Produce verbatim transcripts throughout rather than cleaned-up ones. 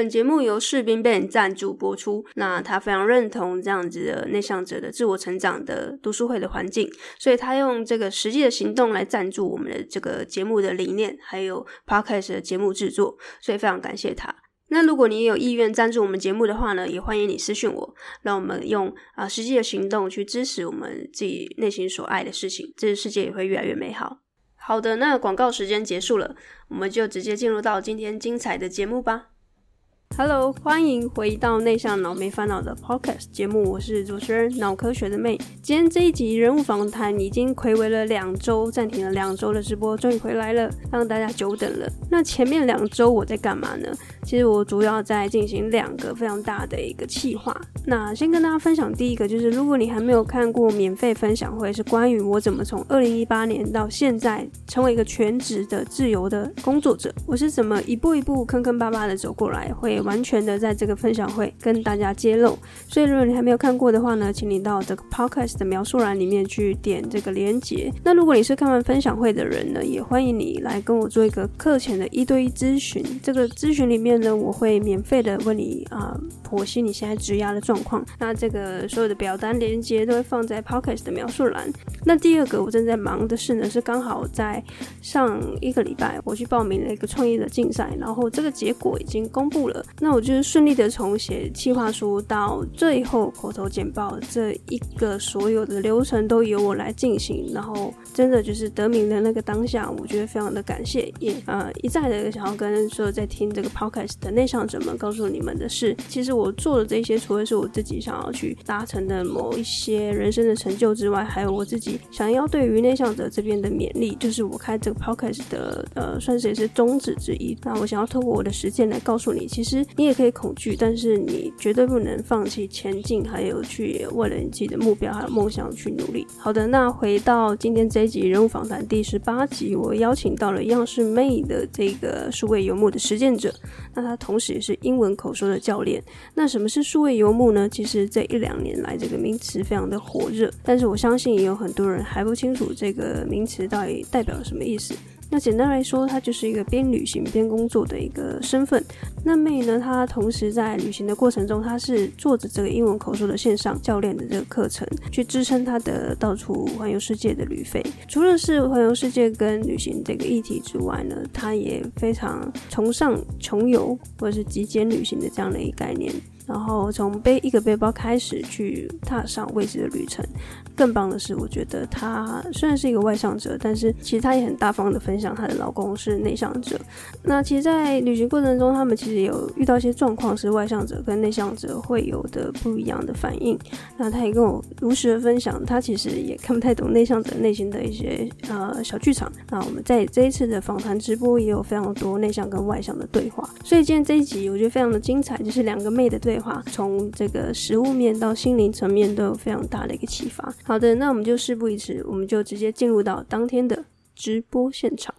本节目由士兵Ben赞助播出，那他非常认同这样子的内向者的自我成长的读书会的环境，所以他用这个实际的行动来赞助我们的这个节目的理念，还有 Podcast 的节目制作，所以非常感谢他。那如果你也有意愿赞助我们节目的话呢，也欢迎你私讯我，让我们用啊、呃、实际的行动去支持我们自己内心所爱的事情，这个世界也会越来越美好。好的，那广告时间结束了，我们就直接进入到今天精彩的节目吧。Hello， 欢迎回到内向脑没烦恼的 Podcast 节目，我是主持人脑科学的妹。今天这一集人物访谈已经睽违了两周，暂停了两周的直播终于回来了，让大家久等了。那前面两周我在干嘛呢？其实我主要在进行两个非常大的一个企划。那先跟大家分享第一个，就是如果你还没有看过免费分享会，是关于我怎么从二零一八年到现在成为一个全职的自由的工作者，我是怎么一步一步坑坑巴巴的走过来，会完全的在这个分享会跟大家揭露。所以如果你还没有看过的话呢，请你到这个 podcast 的描述栏里面去点这个连结。那如果你是看完分享会的人呢，也欢迎你来跟我做一个课前的一对一咨询。这个咨询里面呢，我会免费的问你啊、呃，剖析你现在职涯的状况。那这个所有的表单连结都会放在 podcast 的描述栏。那第二个我正在忙的事呢，是刚好在上一个礼拜我去报名了一个创业的竞赛，然后这个结果已经公布了。那我就是顺利的从写企划书到最后口头简报这一个所有的流程都由我来进行，然后真的就是得名的那个当下，我觉得非常的感谢，也呃一再的想要跟所有在听这个 podcast 的内向者们告诉你们的是，其实我做的这些除了是我自己想要去达成的某一些人生的成就之外，还有我自己想要对于内向者这边的勉励，就是我开这个 podcast 的呃算是也是宗旨之一。那我想要透过我的实践来告诉你，其实你也可以恐惧，但是你绝对不能放弃前进，还有去为了你自己的目标还有梦想去努力。好的，那回到今天这一集人物访谈第十八集，我邀请到了一样是妹的这个数位游牧的实践者，那他同时也是英文口说的教练。那什么是数位游牧呢？其实这一两年来这个名词非常的火热，但是我相信也有很多人还不清楚这个名词到底代表了什么意思。那简单来说，它就是一个边旅行边工作的一个身份。那妹呢，她同时在旅行的过程中，她是做着这个英文口说的线上教练的这个课程，去支撑她的到处环游世界的旅费。除了是环游世界跟旅行这个议题之外呢，她也非常崇尚穷游或者是极简旅行的这样的一个概念。然后从背一个背包开始去踏上未知的旅程。更棒的是，我觉得她虽然是一个外向者，但是其实她也很大方的分享她的老公是内向者。那其实在旅行过程中，他们其实有遇到一些状况是外向者跟内向者会有的不一样的反应。那她也跟我如实的分享，她其实也看不太懂内向者内心的一些呃小剧场。那我们在这一次的访谈直播也有非常多内向跟外向的对话，所以今天这一集我觉得非常的精彩，就是两个妹的对话，从这个实物面到心灵层面都有非常大的一个启发。好的，那我们就事不宜迟，我们就直接进入到当天的直播现场。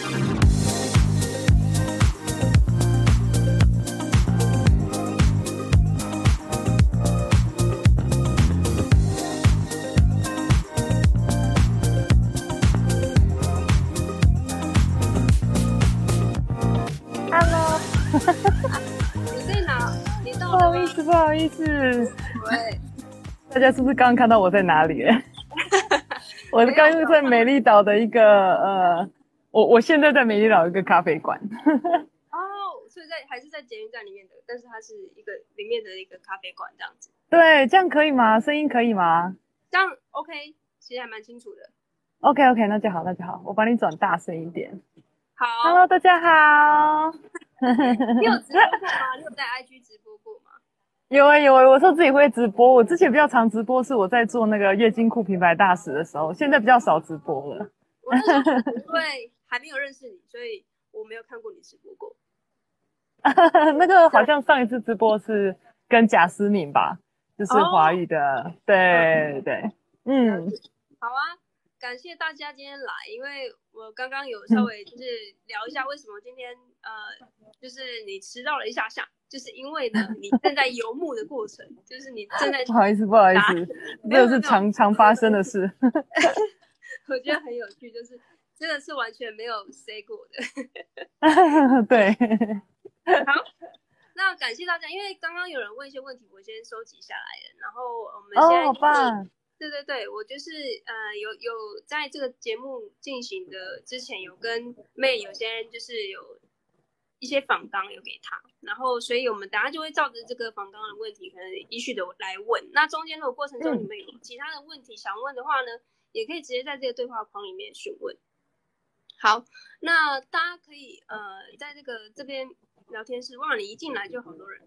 Hello， 你在哪？你到不好意思，不好意思。 喂， 大家是不是刚刚看到我在哪里？我刚刚在美丽岛的一个呃，我我现在在美丽岛一个咖啡馆。 哦，所以在还是在捷运站里面的，但是它是一个里面的一个咖啡馆这样子。 对，这样可以吗？声音可以吗？ 这样 OK， 其实还蛮清楚的。 OK OK， 那就好，那就好，我帮你转大声一点。 好 ，Hello， 大家好。 你有直播过吗？你有在 I G 直播过吗？ 有诶、欸、有诶、欸，我说自己会直播。我之前比较常直播，是我在做那个月经裤品牌大使的时候，现在比较少直播了。 我那时候因为还没有认识你，所以我没有看过你直播过。 那个好像上一次直播是跟贾思敏吧，就是华语的，哦、对对，嗯， 好啊，感谢大家今天来，因为我刚刚有稍微就是聊一下为什么今天呃，就是你迟到了一下下。就是因为呢，你正在游牧的过程，就是你正在不好意思，不好意思，这个是常常发生的事。 我觉得很有趣，就是真的是完全没有 say 过的。 对。 好， 那感谢大家，因为刚刚有人问一些问题，我先收集下来了，然后我们现在、 哦，好棒。 对对对，我就是呃有有在这个节目进行的之前，有跟妹有些人就是有一些访纲有给他，然后所以我们等下就会照着这个访纲的问题，可能依序的来问。那中间如果过程中你们有其他的问题想问的话呢，也可以直接在这个对话框里面询问。好，那大家可以呃在这个这边聊天室，哇，你一进来就好多人。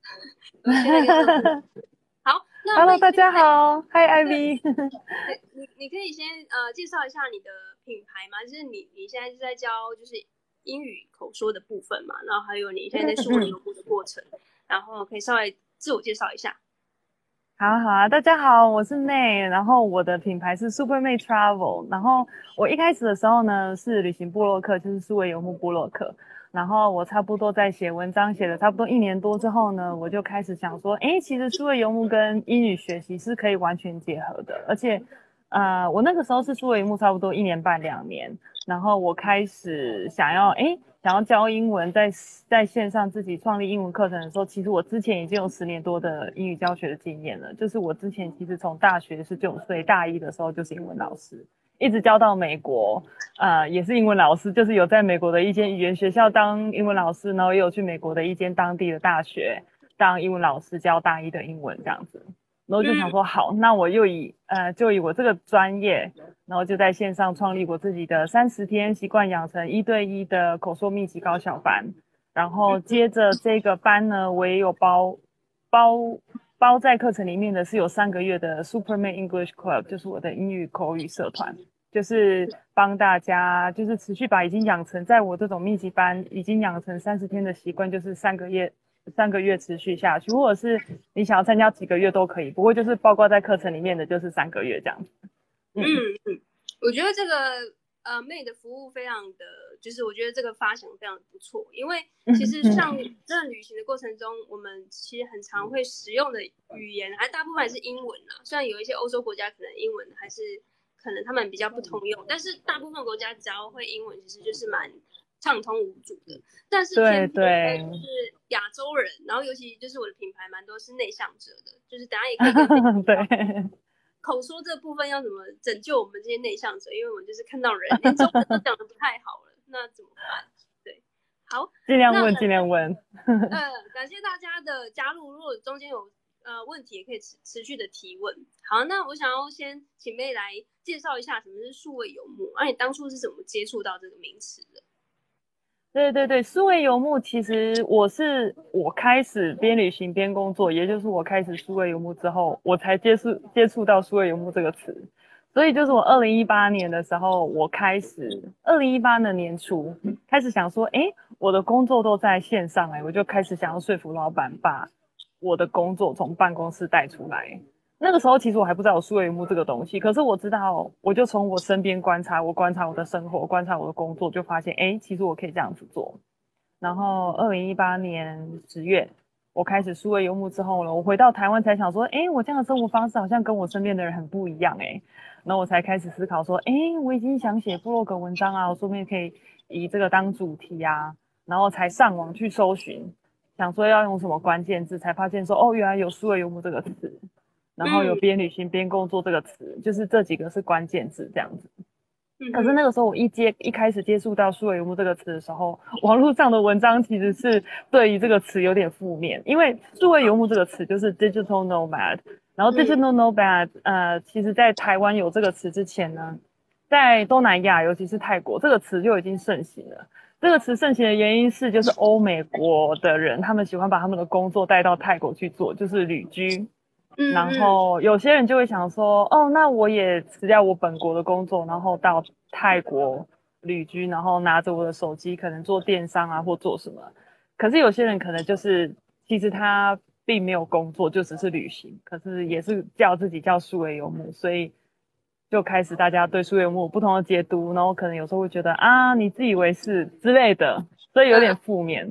好，那 Hello， 大家好 ，Hi Ivy 你你可以先呃介绍一下你的品牌吗？就是你你现在是在教就是英语口说的部分嘛，然后还有你现在在数位游牧的过程，然后可以稍微自我介绍一下。 好好啊，大家好，我是妹，然后我的品牌是 Super May Travel， 然后我一开始的时候呢是旅行部落客，就是数位游牧部落客，然后我差不多在写文章写了差不多一年多之后呢，我就开始想说，诶，其实数位游牧跟英语学习是可以完全结合的，而且呃，我那个时候是数位游牧差不多一年半两年，然后我开始想要诶想要教英文，在在线上自己创立英文课程的时候，其实我之前已经有十年多的英语教学的经验了。就是我之前其实从大学十九岁大一的时候就是英文老师，一直教到美国，呃，也是英文老师，就是有在美国的一间语言学校当英文老师，然后也有去美国的一间当地的大学当英文老师，教大一的英文这样子。然后就想说，好，那我又以呃就以我这个专业，然后就在线上创立我自己的三十天习惯养成一对一的口说秘籍高效班，然后接着这个班呢，我也有包包包在课程里面的是有三个月的 Superman English Club， 就是我的英语口语社团，就是帮大家就是持续把已经养成在我这种秘籍班已经养成三十天的习惯，就是三个月。三个月持续下去，或者是你想要参加几个月都可以，不过就是包括在课程里面的就是三个月这样子。 嗯嗯，我觉得这个呃妹的服务非常的，就是我觉得这个发想非常不错，因为其实像这段旅行的过程中，我们其实很常会使用的语言，还大部分还是英文啦。虽然有一些欧洲国家可能英文还是可能他们比较不通用，但是大部分国家只要会英文，其实就是蛮畅通无阻的。但是偏偏就是亚洲人，然后尤其就是我的品牌蛮多是内向者的，就是等下也可以跟对口说这部分要怎么拯救我们这些内向者，因为我们就是看到人连中文都讲得不太好了，那怎么办？对，好， 尽量问尽量问呃，感谢大家的加入，如果中间有呃问题也可以持持续的提问。好，那我想要先请妹来介绍一下什么是数位游牧，而、啊、你当初是怎么接触到这个名词的？ 对对对，数位游牧其实我是我开始边旅行边工作，也就是我开始数位游牧之后，我才接触接触到数位游牧这个词。所以就是我二零一八年的时候，我开始二零一八的年初开始想说，诶，我的工作都在线上、欸，诶我就开始想要说服老板把我的工作从办公室带出来。那个时候其实我还不知道有数位游牧这个东西，可是我知道，我就从我身边观察，我观察我的生活，观察我的工作，就发现，哎，其实我可以这样子做。然后二零一八年十月，我开始数位游牧之后呢，我回到台湾才想说，哎，我这样的生活方式好像跟我身边的人很不一样，哎，然后我才开始思考说，哎，我已经想写部落格文章啊，我说不定可以以这个当主题啊，然后才上网去搜寻，想说要用什么关键字，才发现说，哦，原来有数位游牧这个词。然后有边旅行边工作这个词、嗯，就是这几个是关键字这样子。嗯、可是那个时候我一接一开始接触到数位游牧这个词的时候，网络上的文章其实是对于这个词有点负面，因为数位游牧这个词就是 digital nomad， 然后 digital nomad、嗯、呃，其实在台湾有这个词之前呢，在东南亚尤其是泰国这个词就已经盛行了。这个词盛行的原因是，就是欧美国的人他们喜欢把他们的工作带到泰国去做，就是旅居。然后有些人就会想说，哦，那我也辞掉我本国的工作，然后到泰国旅居，然后拿着我的手机可能做电商啊或做什么。可是有些人可能就是其实他并没有工作，就只是旅行，可是也是叫自己叫数位游牧，所以就开始大家对数位游牧有不同的解读，然后可能有时候会觉得啊你自以为是之类的，所以有点负面。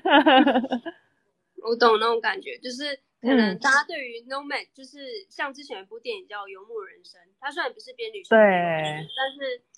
我懂那种感觉，就是可能大家对于 nomad、嗯、就是像之前有一部电影叫《游牧人生》，它虽然不是边旅行， 对， 但是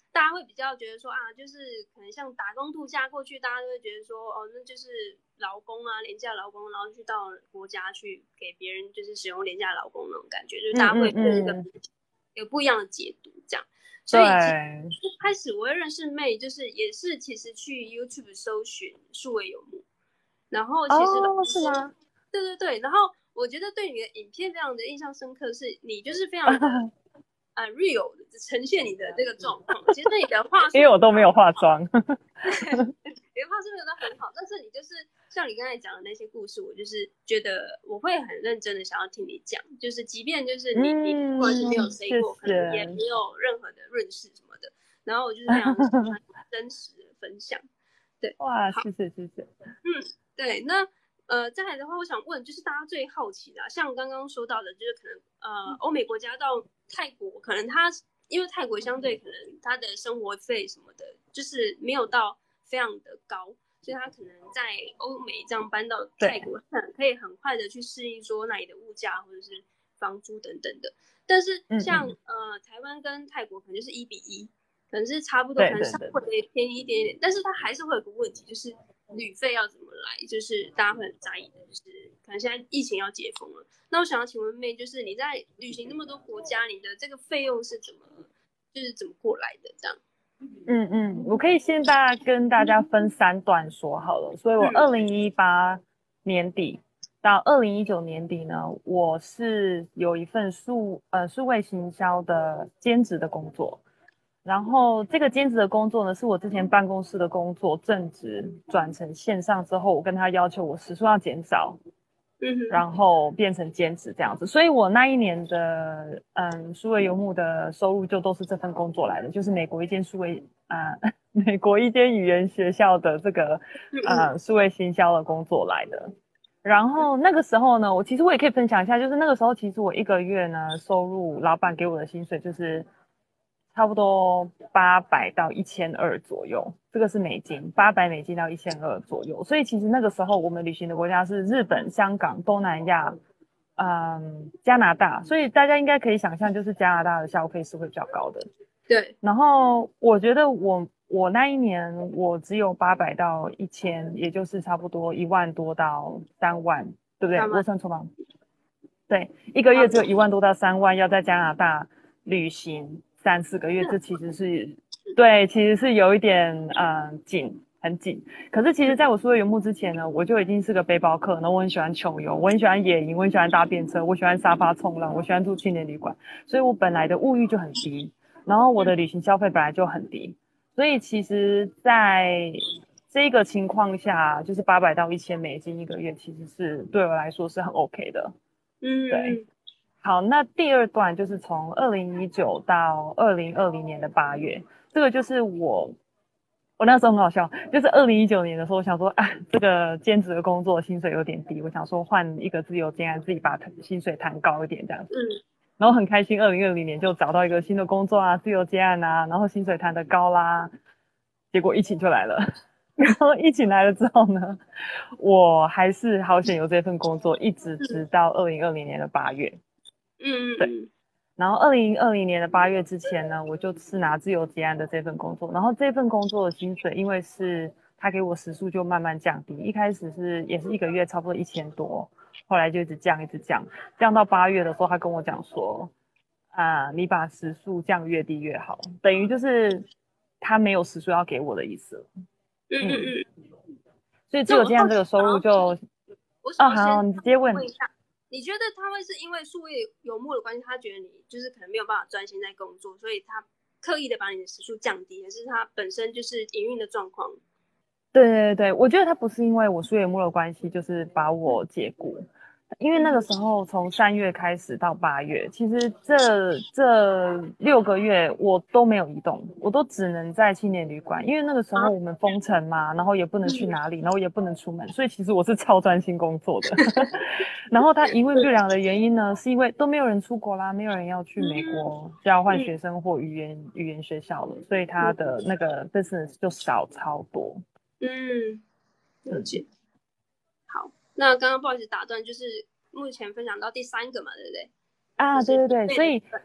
大家会比较觉得说啊，就是可能像打工度假过去，大家都会觉得说哦，那就是劳工啊，廉价劳工，然后去到国家去给别人就是使用廉价劳工那种感觉，就是大家会有一个、 嗯嗯嗯、 有不一样的解读这样。所以其实一开始我会认识妹，就是也是其实去 YouTube 搜寻数位游牧，然后其实哦，是吗？ 对对对，然后我觉得对你的影片非常的印象深刻，是你就是非常的呃 real 的呈现你的这个状况。其实你的话术因为我都没有化妆， 你的话术没有到很好，但是你就是像你刚才讲的那些故事，我就是觉得我会很认真的想要听你讲，就是即便就是你、嗯、你或者是没有 say 过，可能也没有任何的认识什么的，然后我就是非常喜欢真实的分享。对， 哇，谢谢谢谢。 嗯，对，那。呃，再来的话，我想问，就是大家最好奇的、啊，像刚刚说到的，就是可能呃，欧美国家到泰国，可能它因为泰国相对可能它的生活费什么的，就是没有到非常的高，所以他可能在欧美这样搬到泰国，可以很快的去适应说那里的物价或者是房租等等的。但是像嗯嗯呃台湾跟泰国可能就是一比一，可能是差不多，可能稍微便宜一点点，但是它还是会有个问题，就是旅费要怎么来，就是大家会很在意的，就是可能现在疫情要解封了。那我想要请问妹，就是你在旅行那么多国家，你的这个费用是怎么，就是怎么过来的？这样？ 嗯嗯，我可以先大跟大家分三段说好了。所以我二零一八年底到二零一九年底呢，我是有一份数呃数位行销的兼职的工作。然后这个兼职的工作呢，是我之前办公室的工作正职转成线上之后，我跟他要求我时数要减少， 嗯， 然后变成兼职这样子。所以我那一年的嗯数位游牧的收入就都是这份工作来的，就是美国一间数位啊、呃、美国一间语言学校的这个呃数位行销的工作来的。然后那个时候呢，我其实我也可以分享一下，就是那个时候其实我一个月呢收入，老板给我的薪水就是差不多八百到一千二左右，这个是美金，八百美金到一千二左右。所以其实那个时候我们旅行的国家是日本、香港、东南亚，嗯，加拿大。所以大家应该可以想象，就是加拿大的消费是会比较高的。 对。 然后我觉得我我那一年我只有八百到一千，也就是差不多一万多到三万，对不对？我算错吗？对，一个月只有一万多到三万，要在加拿大旅行三四个月，这其实是对，其实是有一点呃紧，很紧。可是其实在我数位游牧之前呢，我就已经是个背包客，然后我很喜欢穷游，我很喜欢野营，我很喜欢搭便车，我喜欢沙发冲浪，我喜欢住青年旅馆，所以我本来的物欲就很低，然后我的旅行消费本来就很低，所以其实在这个情况下，就是八百到一千美金一个月，其实是对我来说是很 OK 的。 嗯， 对。好，那第二段就是从二零一九到二零二零年的八月，这个就是我，我那时候很好笑，就是二零一九年的时候，我想说啊，这个兼职的工作薪水有点低，我想说换一个自由兼案，自己把薪水谈高一点这样子。嗯。然后很开心，二零二零年就找到一个新的工作啊，自由接案啊，然后薪水谈得高啦。结果疫情就来了，然后疫情来了之后呢，我还是好险有这份工作，一直直到二零二零年的八月。 嗯嗯， 对。然后二零二零年的八月之前呢，我就是拿自由接案的这份工作。然后这份工作的薪水，因为是他给我时数就慢慢降低，一开始是也是一个月差不多一千多，后来就一直降一直降，降到八月的时候，他跟我讲说，啊，你把时数降越低越好，等于就是他没有时数要给我的意思了。 嗯嗯嗯。 所以自由接案这个收入就， 我想哦好，你直接问。 问一下，你觉得他会是因为数位游牧的关系，他觉得你就是可能没有办法专心在工作，所以他刻意的把你的时数降低，还是他本身就是营运的状况？ 对对对，我觉得他不是因为我数位游牧的关系，就是把我解雇。因为那个时候从三月开始到八月，其实这这六个月我都没有移动，我都只能在青年旅馆，因为那个时候我们封城嘛，然后也不能去哪里，然后也不能出门，所以其实我是超专心工作的。然后他营运不良的原因呢，是因为都没有人出国啦，没有人要去美国交换学生或语言语言学校了，所以他的那个 business 就少超多。 嗯，了解。好，那刚刚不好意思打断，就是目前分享到第三个嘛，对不对？ 啊，对对对，所以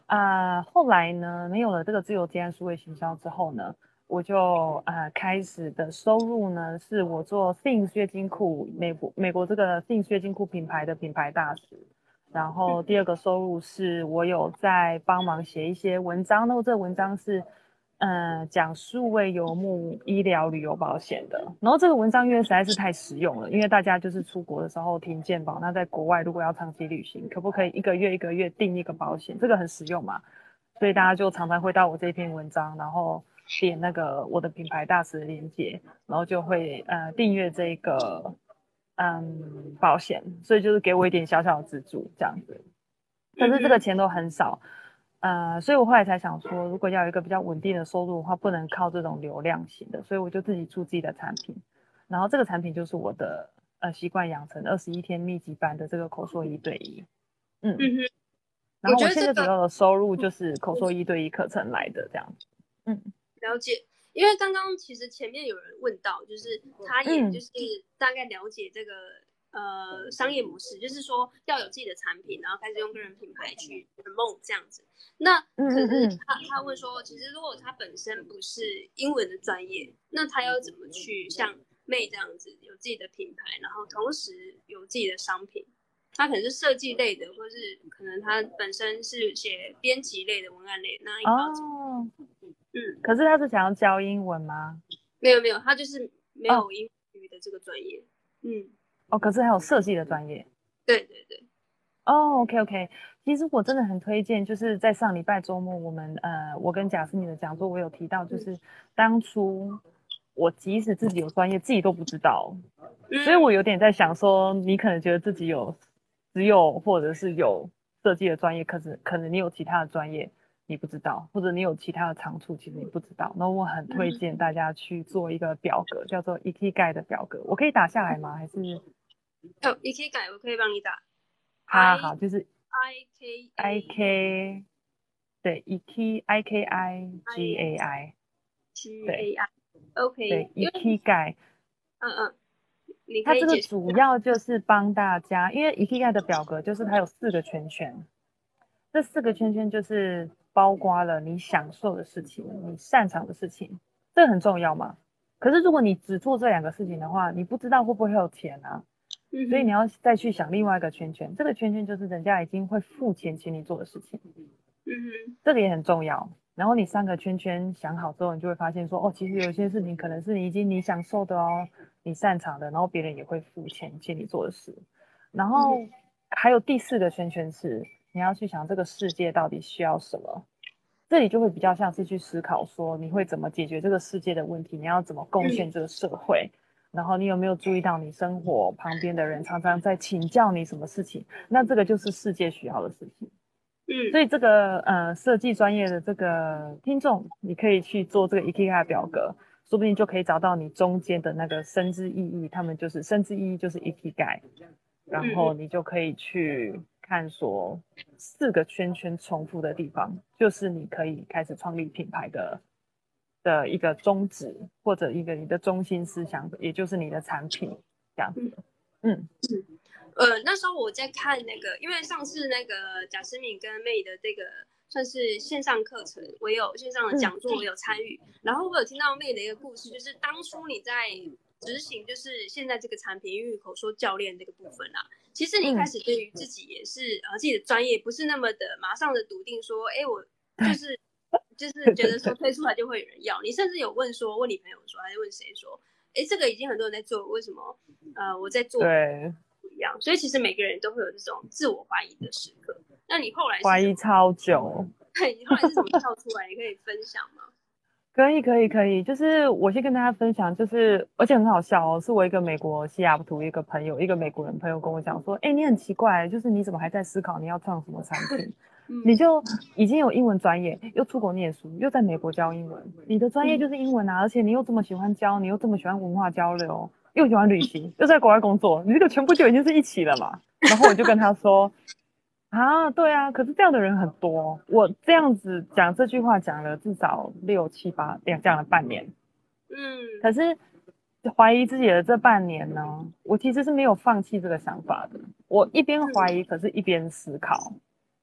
啊、呃后来呢，没有了这个自由接案数位行销之后呢，我就呃开始的收入呢，是我做 Things 月经裤，美国美国这个 Things 月经裤品牌的品牌大使。然后第二个收入是我有在帮忙写一些文章，那这个文章是嗯、呃讲数位游牧医疗旅游保险的。然后这个文章因为实在是太实用了，因为大家就是出国的时候停健保，那在国外如果要长期旅行，可不可以一个月一个月订一个保险？这个很实用嘛，所以大家就常常会到我这篇文章，然后点那个我的品牌大使的链接，然后就会呃订阅这个嗯保险，所以就是给我一点小小的资助这样子。可是这个钱都很少，呃，所以我后来才想说，如果要有一个比较稳定的收入的话，不能靠这种流量型的，所以我就自己出自己的产品，然后这个产品就是我的呃习惯养成二十一天密集班的这个口说一对一，嗯， 嗯哼， 然后我我觉得这个现在主要的收入就是口说一对一课程来的这样子，嗯了解，因为刚刚其实前面有人问到，就是他也就嗯是大概了解这个呃商业模式，就是说要有自己的产品，然后开始用个人品牌去 promote 这样子。那嗯可是嗯嗯， 他他问说，其实如果他本身不是英文的专业，那他要怎么去像妹这样子有自己的品牌，然后同时有自己的商品？他可能是设计类的，或是可能他本身是写编辑类的文案类，那应该要怎么？ 哦， 嗯。 可是他是想要教英文吗？ 没有没有，他就是没哦有英语的这个专业。嗯， 哦，可是还有设计的专业。 对对对， 哦，OK OK，其实我真的很推荐，就是在上礼拜周末，我们呃，我跟贾斯敏的讲座，我有提到，就是当初我即使自己有专业，自己都不知道，所以我有嗯点在想说，你可能觉得自己有只有或者是有设计的专业，可是可能你有其他的专业你不知道，或者你有其他的长处，其实你不知道。那我很推嗯， 荐大家去做一个表格，叫做 Ikigai 的表格，我可以打下来吗？还是哦，你可以改，我可以帮你打好 I 好，就是 I K I A K 对，iki I K I G I A I， T 对 A I，OK， 对因为 ，ikigai， 嗯嗯，你可它这个以解释。 主要就是帮大家，因为 ikigai 的表格就是它有四个圈圈，这四个圈圈就是包括了你享受的事情，你擅长的事情，这很重要嘛。可是如果你只做这两个事情的话，你不知道会不会有钱啊， 嗯哼所以你要再去想另外一个圈圈，这个圈圈就是人家已经会付钱请你做的事情。 嗯哼这个也很重要。然后你三个圈圈想好之后，你就会发现说，哦，其实有些事情可能是你已经你享受的哦，你擅长的，然后别人也会付钱请你做的事。然后嗯哼还有第四个圈圈是你要去想这个世界到底需要什么，这里就会比较像是去思考说你会怎么解决这个世界的问题，你要怎么贡献嗯这个社会。然后你有没有注意到你生活旁边的人常常在请教你什么事情？那这个就是世界需要的事情。所嗯以这个呃设计专业的这个听众，你可以去做这个 IKEA 表格，说不定就可以找到你中间的那个生之意义，他们就是生之意义就是 IKEA，然后嗯你就可以去看说四个圈圈重复的地方，就是你可以开始创立品牌的的一个宗旨或者一个你的中心思想，也就是你的产品这样嗯子。嗯呃，那时候我在看那个，因为上次那个贾思敏跟妹的这个算是线上课程，我有线上的嗯讲座，我有参与。然后我有听到妹的一个故事，就是当初你在执行，就是现在这个产品英语口说教练这个部分啊，其实你一开嗯， 始对于自己也是呃自己的专业不是那么的马上的笃定说，哎，我就是就是觉得说推出来就会有人要。你甚至有问说，问你朋友说，还是问谁说，哎，这个已经很多人在做，为什么呃我在做？ 对， 不一样，所以其实每个人都会有这种自我怀疑的时刻。那你后来是怀疑怎么？ 超久。 对，你后来是怎么跳出来？你可以分享吗？ 可以，可以，可以。就是我先跟大家分享，就是而且很好笑哦，是我一个美国西雅图一个朋友，一个美国人朋友跟我讲说，哎，你很奇怪，就是你怎么还在思考你要创什么产品？ 嗯你就已经有英文专业，又出国念书，又在美国教英文，你的专业就是英文啊，而且你又这么喜欢教，你又这么喜欢文化交流，又喜欢旅行，又在国外工作，你这个全部就已经是一起了嘛。然后我就跟他说，啊，对啊，可是这样的人很多。我这样子讲这句话讲了至少六七八，讲了半年。 嗯可是怀疑自己的这半年呢，我其实是没有放弃这个想法的。我一边怀疑，可是一边思考。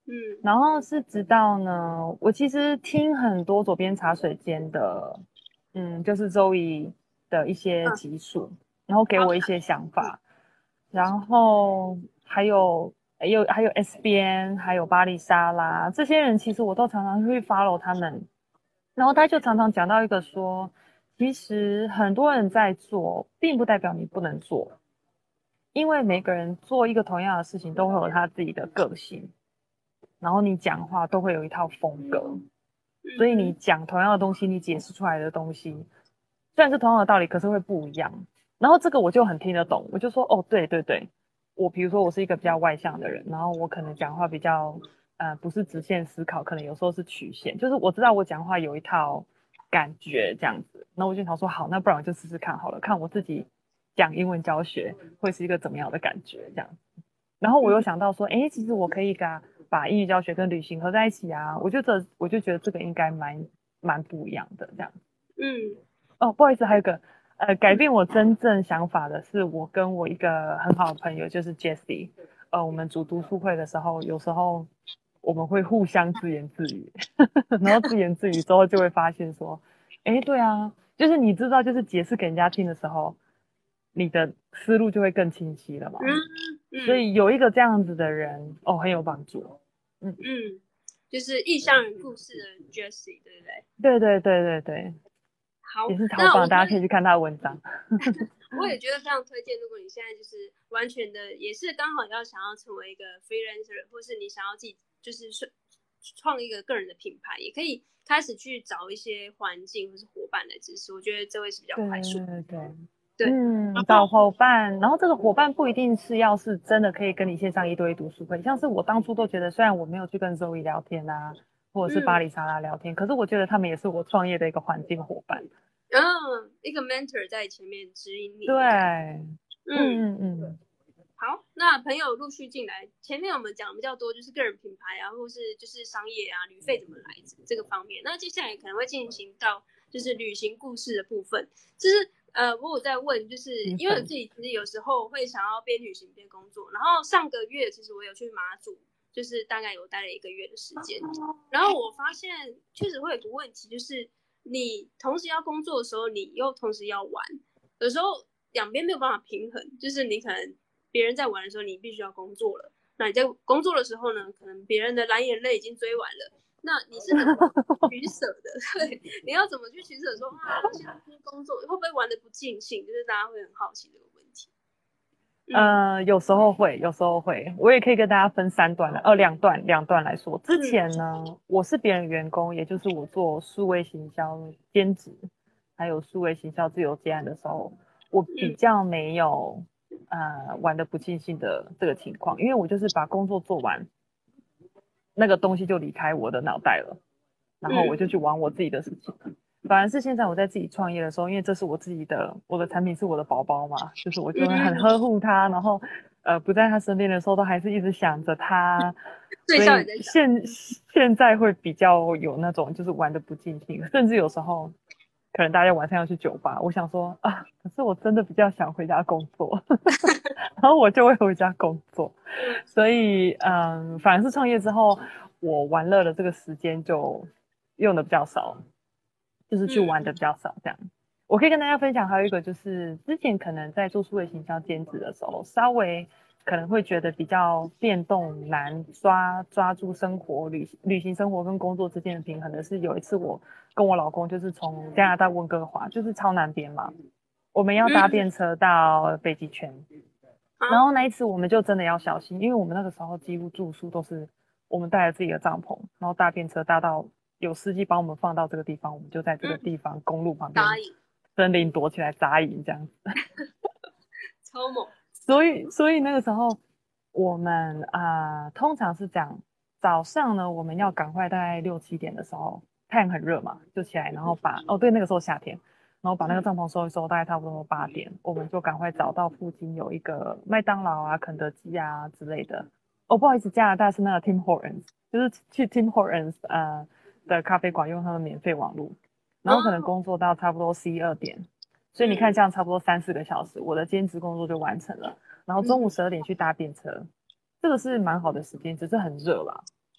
嗯， 然后是直到呢，我其实听很多左边茶水间的，嗯，就是周易的一些嗯， 集数，然后给好， 我一些想法，然后还有还有还有 S 边，还有巴黎莎拉这些人，其实我都常常会 follow 他们，然后他就常常讲到一个说，其实很多人在做，并不代表你不能做，因为每个人做一个同样的事情，都会有他自己的个性。然后你讲话都会有一套风格，所以你嗯哼， 讲同样的东西，你解释出来的东西虽然是同样的道理，可是会不一样。然后这个我就很听得懂，我就说哦，对对对，我比如说我是一个比较外向的人，然后我可能讲话比较呃不是直线思考，可能有时候是曲线，就是我知道我讲话有一套感觉这样子。那我就想说好，那不然我就试试看好了，看我自己讲英文教学会是一个怎么样的感觉这样。然后我又嗯想到说，哎，其实我可以把把英语教学跟旅行合在一起啊，我觉得我就觉得这个应该蛮蛮不一样的这样。 嗯哦，不好意思，还有一个呃，改嗯， 变我真正想法的是，我跟我一个很好的朋友，就是 Jessie，呃，我们组读书会的时候，有时候我们会互相自言自语，然后自言自语之后就会发现说，哎，对啊，就是你知道，就是解释给人家听的时候，你的思路就会更清晰了嘛。 嗯嗯所以有一个这样子的人，哦，很有帮助。嗯， 嗯，就是异乡人故事的 Jessie，对不对？ 对对对对对， 好， 也是超棒， 那我觉得大家可以去看他的文章。 我也觉得非常推荐。如果你现在就是完全的，也是刚好要想要成为一个 freelancer，或是你想要自己就是创一个个人的品牌，也可以开始去找一些环境或是伙伴来支持。我觉得这会是比较对快速。 对对， 对， 嗯，找然后伙伴，然后这个伙伴不一定是要是真的可以跟你线上一对一读书会，像是我当初都觉得，虽然我没有去跟 Zoe 聊天啊，或者是巴嗯， 黎莎拉聊天，可是我觉得他们也是我创业的一个环境伙伴。 然后一个 mentor 在前面指引你对， 的感觉。 嗯嗯， 嗯嗯， 好，那朋友陆续进来，前面我们讲比较多就是个人品牌啊，或是就是商业啊，旅费怎么来这个方面。那接下来可能会进行到就是旅行故事的部分。就是呃，我有在问，就是因为我兴奋， 自己其实有时候会想要边旅行边工作。然后上个月其实我有去马祖，就是大概有待了一个月的时间。然后我发现确实会有个问题，就是你同时要工作的时候，你又同时要玩，有时候两边没有办法平衡，就是你可能别人在玩的时候，你必须要工作了。那你在工作的时候呢，可能别人的蓝眼泪已经追完了，那你是怎么取舍的？对，你要怎么去取舍说？啊，我现在工作会不会玩的不尽兴？就是大家会很好奇这个问题。嗯呃，有时候会，有时候会，我也可以跟大家分三段的，呃，两段，两段来说。之嗯前呢，我是别人员工，也就是我做数位行销兼职，还有数位行销自由接案的时候，我比嗯较没有呃玩的不尽兴的这个情况，因为我就是把工作做完，那个东西就离开我的脑袋了，然后我就嗯去玩我自己的事情。反而是现在我在自己创业的时候，因为这是我自己的，我的产品是我的宝宝嘛，就是我就会很嗯， 呵护它，然后呃不在他身边的时候，都还是一直想着他， 睡所以觉也在想。 现现在会比较有那种就是玩的不尽兴，甚至有时候可能大家晚上要去酒吧，我想说啊，可是我真的比较想回家工作，然后我就会回家工作，所以嗯，反而是创业之后，我玩乐的这个时间就用的比较少。就是去玩嗯的比较少这样。我可以跟大家分享，还有一个就是之前可能在做数位行销兼职的时候，稍微可能会觉得比较变动难抓抓住生活旅旅行生活跟工作之间的平衡的是，有一次我跟我老公就是从加拿大温哥华，就是超南边嘛，我们要搭嗯， 便车到北极圈， 好， 然后那一次我们就真的要小心，因为我们那个时候几乎住宿都是我们带了自己的帐篷，然后搭便车搭到有司机帮我们放到这个地方，我们就在这个嗯， 地方公路旁边答应， 森林躲起来扎营这样子。 超猛。 所以所以那个时候我们啊、呃通常是这样，早上呢我们要赶快大概六七点的时候，太阳很热嘛，就起来，然后把哦对那个时候夏天。然后把那个帐篷收一收，大概差不多八点，我们就赶快找到附近有一个麦当劳啊、肯德基啊之类的。哦，不好意思，加拿大是那个 Tim Hortons，就是去 Tim Hortons 呃的咖啡馆用他们免费网络，然后可能哦， 工作到差不多十一二点，所以你看嗯这样差不多三四个小时，我的兼职工作就完成了。然后中午嗯十二点去搭便车，这个是蛮好的时间，只是很热啦。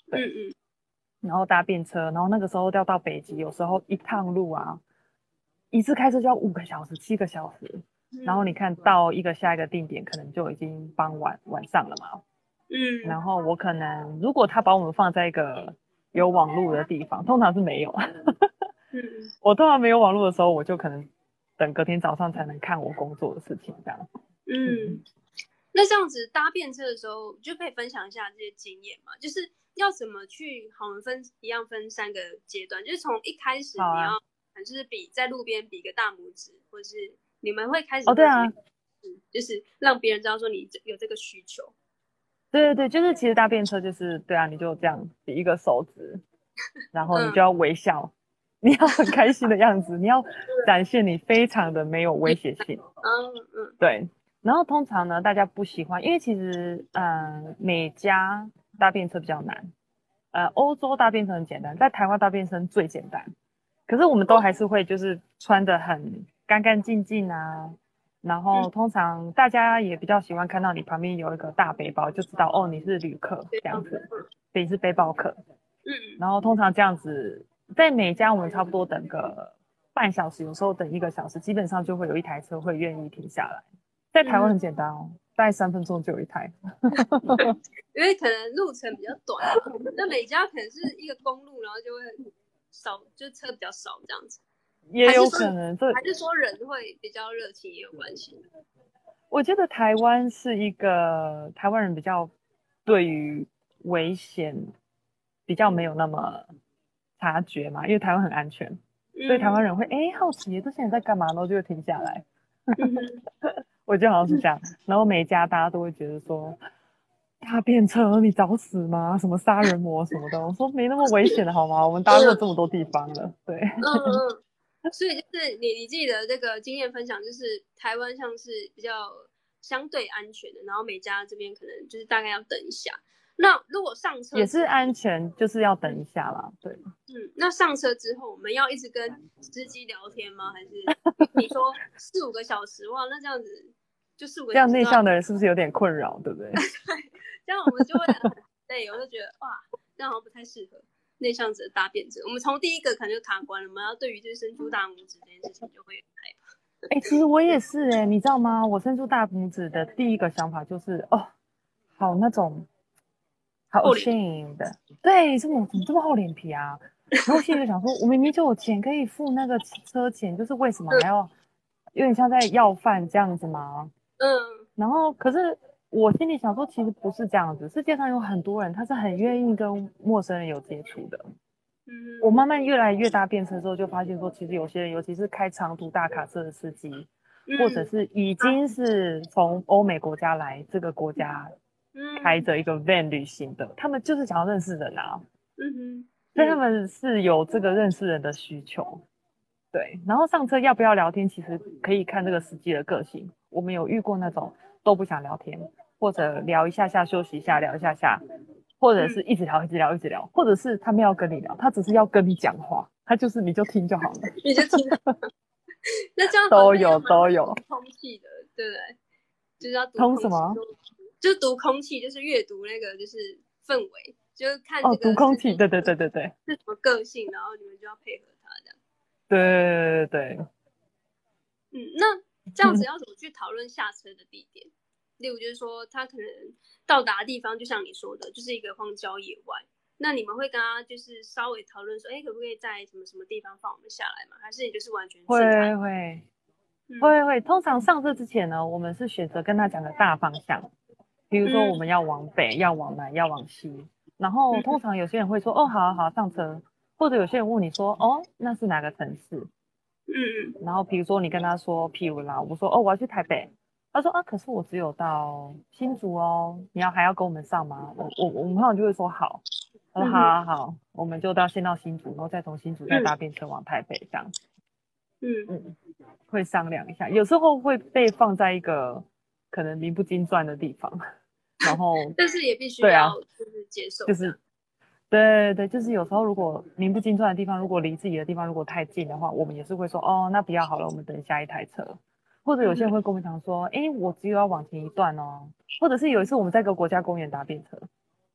对， 嗯嗯， 然后搭便车，然后那个时候要到北极，有时候一趟路啊，一次开车就要五个小时、七个小时，然后你看到一个下一个定点，可能就已经傍晚晚上了嘛。 嗯， 然后我可能如果他把我们放在一个有网络的地方，通常是没有。 嗯， 我通常没有网络的时候，我就可能等隔天早上才能看我工作的事情这样。 嗯，那这样子搭便车的时候，就可以分享一下这些经验嘛？就是要怎么去，好，我们分一样分三个阶段，就是从一开始你要，啊、就是比在路边比个大拇指，或者是你们会开始哦，对啊， 就是让别人知道说你有这个需求。 对对对，就是其实搭便车就是对啊，你就这样比一个手指，然后你嗯就要微笑，你要很开心的样子，你要展现你非常的没有威胁性。 嗯嗯， 对，然后通常呢，大家不喜欢，因为其实呃，美加搭便车比较难，呃，欧洲搭便车很简单，在台湾搭便车最简单。可是我们都还是会就是穿得很干干净净啊，然后通常大家也比较喜欢看到你旁边有一个大背包，就知道哦你是旅客这样子，所以是背包客。 嗯， 然后通常这样子，在每家我们差不多等个半小时，有时候等一个小时，基本上就会有一台车会愿意停下来。在台湾很简单哦，大概三分钟就有一台。 因为可能路程比较短，那每家可能是一个公路，然后就会少，就车比较少这样子。 也有可能，这还是说人会比较热情也有关系。 我觉得台湾是一个台湾人比较对于危险比较没有那么察觉嘛，因为台湾很安全，所以台湾人会哎、欸、好奇这些人在干嘛，然后就会停下来。我觉得好像是这样，然后每一家大家都会觉得说搭便车你找死吗？什么杀人魔什么的，我说没那么危险的好吗？我们搭过这么多地方了，对。 嗯嗯。所以就是你你自己的这个经验分享，就是台湾像是比较相对安全的，然后美加这边可能就是大概要等一下。那如果上车也是安全，就是要等一下啦。对， 嗯，那上车之后我们要一直跟司机聊天吗？还是你说四五个小时？哇，那这样子就四五个这样小时， 内向的人是不是有点困扰，对不对？ 对，这样我们就会很累，我就觉得哇，这样好像不太适合。内向者搭便车，我们从第一个可能就卡关了，我们要对于就是伸出大拇指这件事情就会害怕。 哎、欸，其实我也是哎、欸，你知道吗？我伸出大拇指的第一个想法就是哦，好那种好 ashamed 的，对，这么怎么这么厚脸皮啊？然后心里就想说，我明明就有钱可以付那个车钱，就是为什么还要有点像在要饭这样子吗？ 嗯， 然后可是我心里想说，其实不是这样子，世界上有很多人他是很愿意跟陌生人有接触的。 嗯， 我慢慢越来越搭便车之后，就发现说，其实有些人，尤其是开长途大卡车的司机， 嗯、 或者是已经是从欧美国家来这个国家开着一个 van 旅行的，他们就是想要认识人啊。 嗯哼， 所以他们是有这个认识人的需求。对，然后上车要不要聊天，其实可以看这个司机的个性。我们有遇过那种都不想聊天，或者聊一下下休息一下，聊一下下，或者是一直聊一直聊一直聊，或者是他没有跟你聊，他只是要跟你讲话，他就是你就听就好了， 你就听。那这样都有都有空气的，对不对？就是要读通什么？ 就读空气，就是阅读那个就是氛围，就是看哦， 这个读空气，对对对对对， 是什么个性，然后你们就要配合他这样。 对对对对。 嗯，那这样子要怎么去讨论下车的地点？例如就是说，他可能到达的地方，就像你说的，就是一个荒郊野外。那你们会跟他就是稍微讨论说，哎，可不可以在什么什么地方放我们下来吗？还是你就是完全会会、嗯、会会，通常上车之前呢，我们是选择跟他讲个大方向，比如说我们要往北、嗯、要往南、要往西。然后通常有些人会说，哦，好啊好啊，上车。或者有些人问你说，哦，那是哪个城市？ 嗯嗯。 然后比如说你跟他说，譬如啦，我说，哦，我要去台北。他说啊，可是我只有到新竹哦，你要还要跟我们上吗？我我我们通常就会说好。他说好好好，我们就到先到新竹，然后再从新竹再搭便车往台北这样。嗯嗯，会商量一下，有时候会被放在一个可能名不经传的地方，然后但是也必须要就是接受， 就是。对对，就是有时候如果名不经传的地方，如果离自己的地方如果太近的话，我们也是会说哦，那不要好了，我们等下一台车。或者有些人会跟我们讲说，哎、嗯，我只有要往前一段哦。或者是有一次我们在一个国家公园搭便车，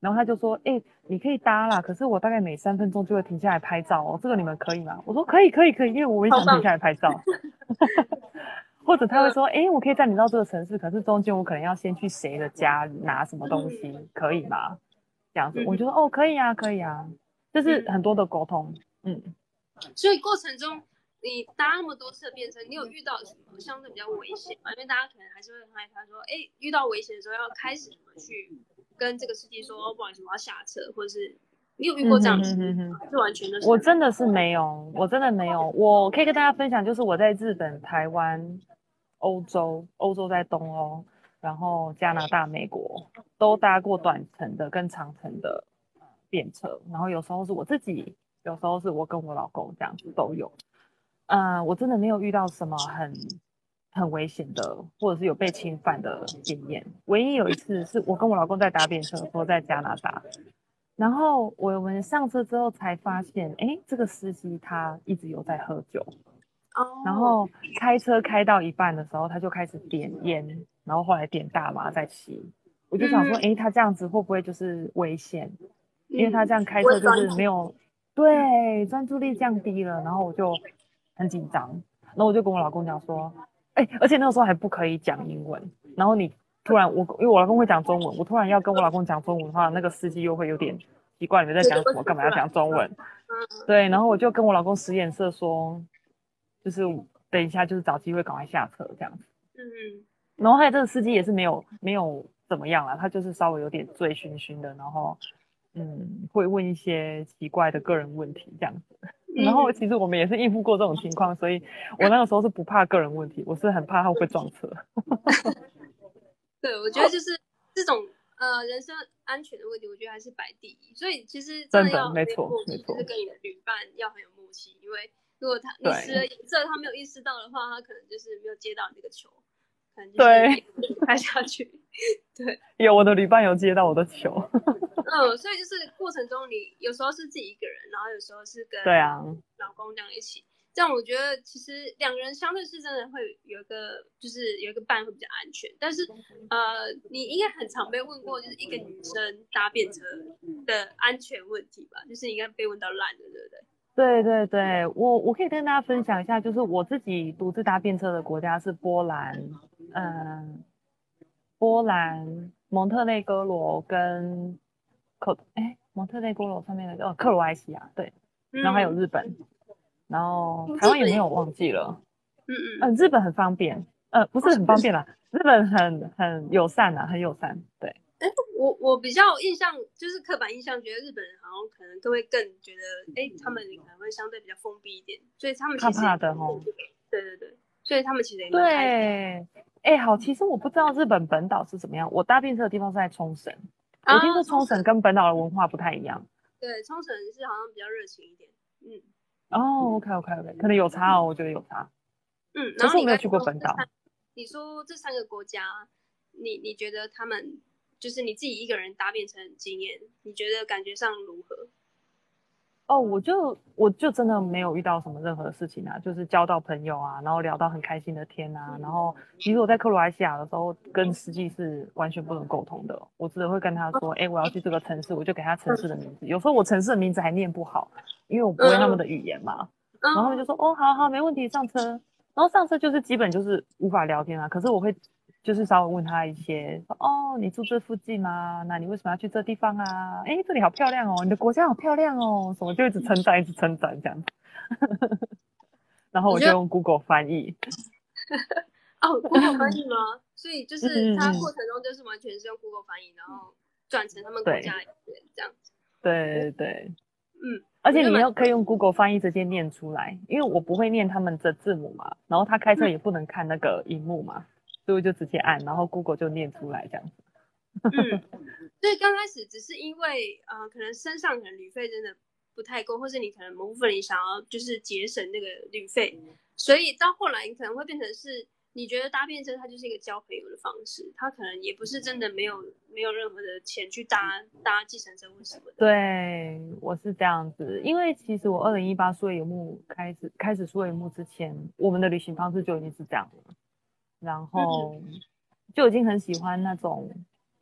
然后他就说，哎、欸，你可以搭啦，可是我大概每三分钟就会停下来拍照哦，这个你们可以吗？我说可以可以可以，因为我也想停下来拍照。或者他会说，哎、欸，我可以载你到这个城市，可是中间我可能要先去谁的家拿什么东西，嗯、可以吗？这样子，嗯、我就说哦，可以啊，可以啊，就是很多的沟通，嗯。 所以过程中，你搭那么多次的便车，你有遇到什么相对比较危险吗？因为大家可能还是会很害怕说，哎，遇到危险的时候要开始怎么去跟这个司机说，哦，不好意思，我要下车，或者是你有遇过这样的事情吗？是完全的。 我真的是没有，我真的没有。我可以跟大家分享，就是我在日本、台湾、欧洲，欧洲在东欧，然后加拿大、美国都搭过短程的跟长程的便车，然后有时候是我自己，有时候是我跟我老公这样子都有。嗯、呃，我真的没有遇到什么很很危险的，或者是有被侵犯的经验。唯一有一次是我跟我老公在搭便车的时候，在加拿大。然后我们上车之后才发现，哎，这个司机他一直有在喝酒，哦，然后开车开到一半的时候，他就开始点烟，然后后来点大麻在吸。我就想说，哎，他这样子会不会就是危险？因为他这样开车就是没有，对，专注力降低了，然后我就很紧张，然后我就跟我老公讲说，哎，而且那个时候还不可以讲英文，然后你。突然我因为我老公会讲中文，我突然要跟我老公讲中文的话，那个司机又会有点奇怪，你们在讲什么？干嘛要讲中文？对，然后我就跟我老公使眼色说，就是等一下就是找机会赶快下车这样子。嗯，然后还有这个司机也是没有没有怎么样啦，他就是稍微有点醉醺醺的，然后嗯会问一些奇怪的个人问题这样子。然后其实我们也是应付过这种情况，所以我那个时候是不怕个人问题，我是很怕他会不会撞车。 对，我觉得就是这种呃人身安全的问题，我觉得还是摆第一。所以其实真的要没错，没错， 就是跟你的旅伴要很有默契，因为如果他你使了眼色，他没有意识到的话，他可能就是没有接到你这个球，可能就是拍下去。对， 有我的旅伴有接到我的球。 嗯，所以就是过程中你有时候是自己一个人，然后有时候是跟对啊老公这样一起。这样我觉得其实两个人相对是真的会有一个就是有一个伴会比较安全，但是呃你应该很常被问过就是一个女生搭便车的安全问题吧，就是应该被问到烂的，对不对？ 对对对，我我可以跟大家分享一下，就是我自己独自搭便车的国家是波兰，嗯，波兰、蒙特内哥罗跟克哎蒙特内哥罗上面的哦克罗埃西亚，对，然后还有日本。嗯然后台湾有没有忘记了？嗯嗯嗯，日本很方便，呃，不是很方便啦，日本很很友善啦，很友善。对， 哎，我我比较印象就是刻板印象，觉得日本人好像可能都会更觉得，哎，他们可能会相对比较封闭一点，所以他们其实怕怕的哦。 对对对，所以他们其实也对，哎，好，其实我不知道日本本岛是怎么样，我搭便车的地方是在冲绳，我听说冲绳跟本岛的文化不太一样。 对，冲绳是好像比较热情一点，嗯。 哦 ，OK OK OK，可能有差哦，我觉得有差。 嗯， 可是我没有去过本岛。 你说这三个国家，你你觉得他们就是你自己一个人搭便车的经验，你觉得感觉上如何？ 哦，我就我就真的没有遇到什么任何的事情啊，就是交到朋友啊，然后聊到很开心的天啊，然后其实我在克罗埃西亚的时候跟司机是完全不能沟通的，我只会跟他说，哎、欸，我要去这个城市，我就给他城市的名字，有时候我城市的名字还念不好，因为我不会他们的语言嘛，然后他们就说，哦，好好，没问题，上车，然后上车就是基本就是无法聊天啊，可是我会。就是稍微问他一些，哦，你住这附近吗？那你为什么要去这地方啊？哎，这里好漂亮哦，你的国家好漂亮哦，什么就一直称赞，一直称赞这样。然后我就用 Google 翻译。 哦 ，Google 翻译吗？所以就是它过程中就是完全是用 Google 翻译，然后转成他们国家的语言这样子。 对对， 嗯， 而且你要可以用 Google 翻译直接念出来，因为我不会念他们的字母嘛，然后他开车也不能看那个荧幕嘛。所以我就直接按，然后 Google 就念出来这样子。 嗯，所以刚开始只是因为呃，可能身上可能旅费真的不太够，或是你可能某部分你想要就是节省那个旅费，所以到后来你可能会变成是你觉得搭便车它就是一个交朋友的方式，它可能也不是真的没有没有任何的钱去搭搭计程车或什么的。 对，我是这样子，因为其实我二零一八数位游牧开始开始数位游牧之前，我们的旅行方式就已经是这样了。然后就已经很喜欢那种，就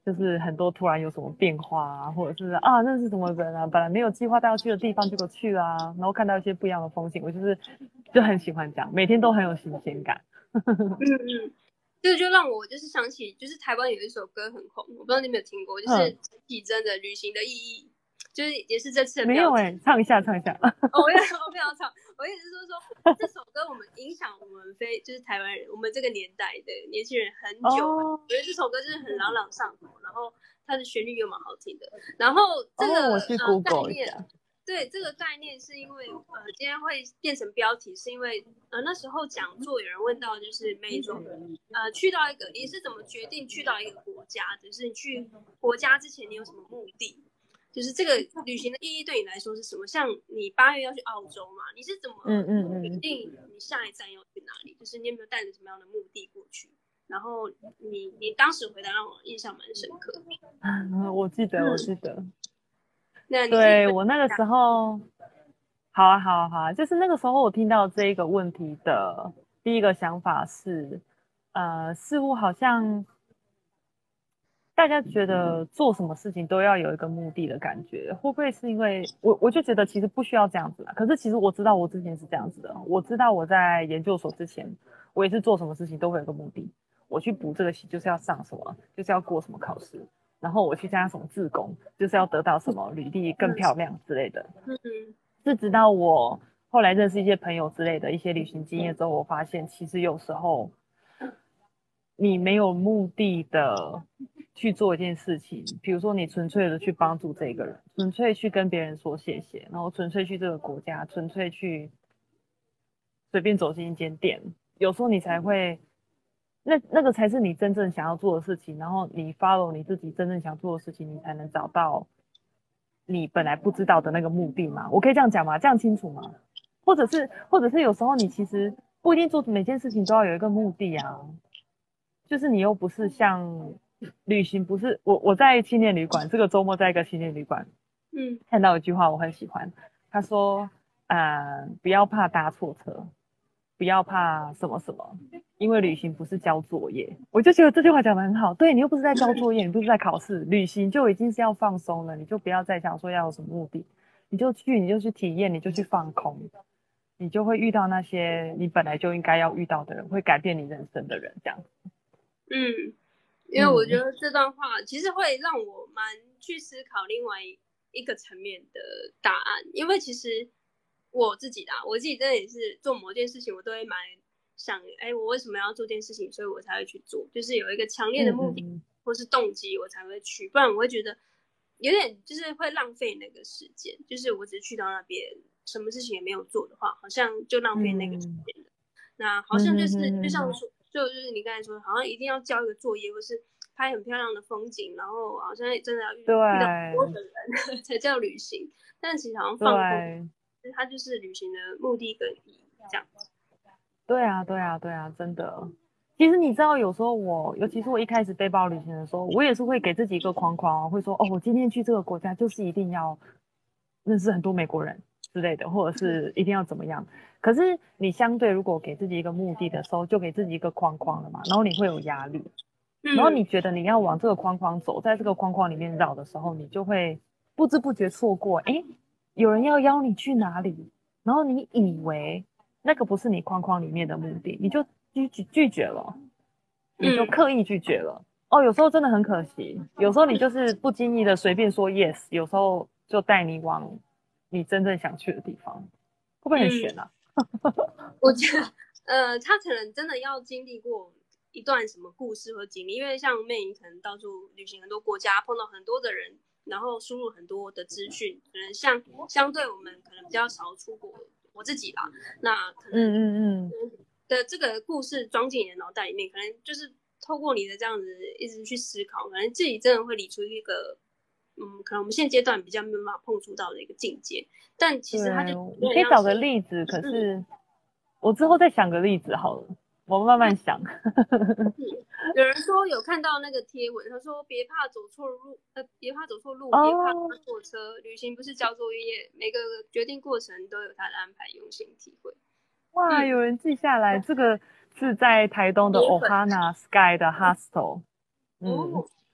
就是很多突然有什么变化啊，或者是啊认识什么人啊，本来没有计划到要去的地方结果去啊，然后看到一些不一样的风景，我就是就很喜欢这样，每天都很有新鲜感。 嗯嗯，这个就让我就是想起，就是台湾有一首歌很红，我不知道你有没有听过，就是陈绮贞的《旅行的意义》，就是也是这次的标题。 没有哎、欸，唱一下，唱一下。 哦，我也我不要唱，我意思是说说这首歌我们影响我们非就是台湾人，我们这个年代的年轻人很久。 哦， 我觉得这首歌就是很朗朗上口，然后它的旋律又蛮好听的。然后这个、 哦、我去 Google 一下。 呃对，这个概念是因为呃，今天会变成标题，是因为呃那时候讲座有人问到，就是每种呃去到一个你是怎么决定去到一个国家，就是你去国家之前你有什么目的，就是这个旅行的意义对你来说是什么？像你八月要去澳洲嘛，你是怎么决定你下一站要去哪里？就是你有没有带着什么样的目的过去？然后你你当时回答让我印象蛮深刻的。 嗯，我记得，我记得。嗯那你对我那个时候，好啊，好啊，好啊，就是那个时候我听到这一个问题的第一个想法是，呃，似乎好像大家觉得做什么事情都要有一个目的的感觉，会不会是因为我我就觉得其实不需要这样子啦。可是其实我知道我之前是这样子的，我知道我在研究所之前，我也是做什么事情都会有个目的，我去补这个习就是要上什么，就是要过什么考试。然后我去参加什么志工，就是要得到什么履历更漂亮之类的。嗯，是直到我后来认识一些朋友之类的一些旅行经验之后，我发现其实有时候你没有目的的去做一件事情，比如说你纯粹的去帮助这个人，纯粹去跟别人说谢谢，然后纯粹去这个国家，纯粹去随便走进一间店，有时候你才会。那那个才是你真正想要做的事情，然后你 follow 你自己真正想做的事情，你才能找到你本来不知道的那个目的嘛？我可以这样讲吗？这样清楚吗？或者是，或者是有时候你其实不一定做每件事情都要有一个目的啊，就是你又不是像旅行，不是我我在青年旅馆，这个周末在一个青年旅馆，嗯，看到一句话我很喜欢，他说，呃，不要怕搭错车，不要怕什么什么。因为旅行不是交作业，我就觉得这句话讲得很好。对，你又不是在交作业，你不是在考试，旅行就已经是要放松了，你就不要再想说要有什么目的，你就去，你就去体验，你就去放空，你就会遇到那些你本来就应该要遇到的人，会改变你人生的人，这样。 嗯，因为我觉得这段话其实会让我蛮去思考另外一个层面的答案，因为其实我自己啦，我自己真的也是做某件事情，我都会蛮想，哎，我为什么要做这件事情，所以我才会去做，就是有一个强烈的目的、嗯、或是动机，我才会去，不然我会觉得有点就是会浪费那个时间，就是我只是去到那边，什么事情也没有做的话，好像就浪费那个时间了。嗯、那好像就是、嗯、就像说，就就是你刚才说的，好像一定要交一个作业，或是拍很漂亮的风景，然后好像真的要遇遇到很多的人才叫旅行，但其实好像放空，它就是旅行的目的跟意义这样子。 对啊，对啊，对啊，真的。其实你知道，有时候我，尤其是我一开始背包旅行的时候，我也是会给自己一个框框、哦，会说，哦，我今天去这个国家就是一定要认识很多美国人之类的，或者是一定要怎么样。可是你相对如果给自己一个目的的时候，就给自己一个框框了嘛，然后你会有压力，然后你觉得你要往这个框框走，在这个框框里面绕的时候，你就会不知不觉错过，哎，有人要邀你去哪里，然后你以为那个不是你框框里面的目的，你就拒拒拒绝了，你就刻意拒绝了。嗯、哦，有时候真的很可惜，有时候你就是不经意的随便说 yes， 有时候就带你往你真正想去的地方，会不会很悬啊？ 嗯、我觉得，呃，他可能真的要经历过一段什么故事和经历，因为像妹，你可能到处旅行很多国家，碰到很多的人，然后输入很多的资讯，可能像相对我们可能比较少出国。我自己啦，那可能嗯嗯嗯的这个故事装进你的脑袋里面，可能就是透过你的这样子一直去思考，可能自己真的会理出一个，嗯，可能我们现阶段比较没有办法碰触到的一个境界。但其实它就你可以找个例子，可是、嗯、我之后再想个例子好了，我慢慢想。 有人说有看到那个贴文，他说别怕走错路，呃，别怕走错路，别怕搭错车，旅行不是交作业，每个决定过程都有他的安排，用心体会。 哇，嗯、有人记下来，这个是在台东的 Ohana Sky 的 Hostel， 嗯，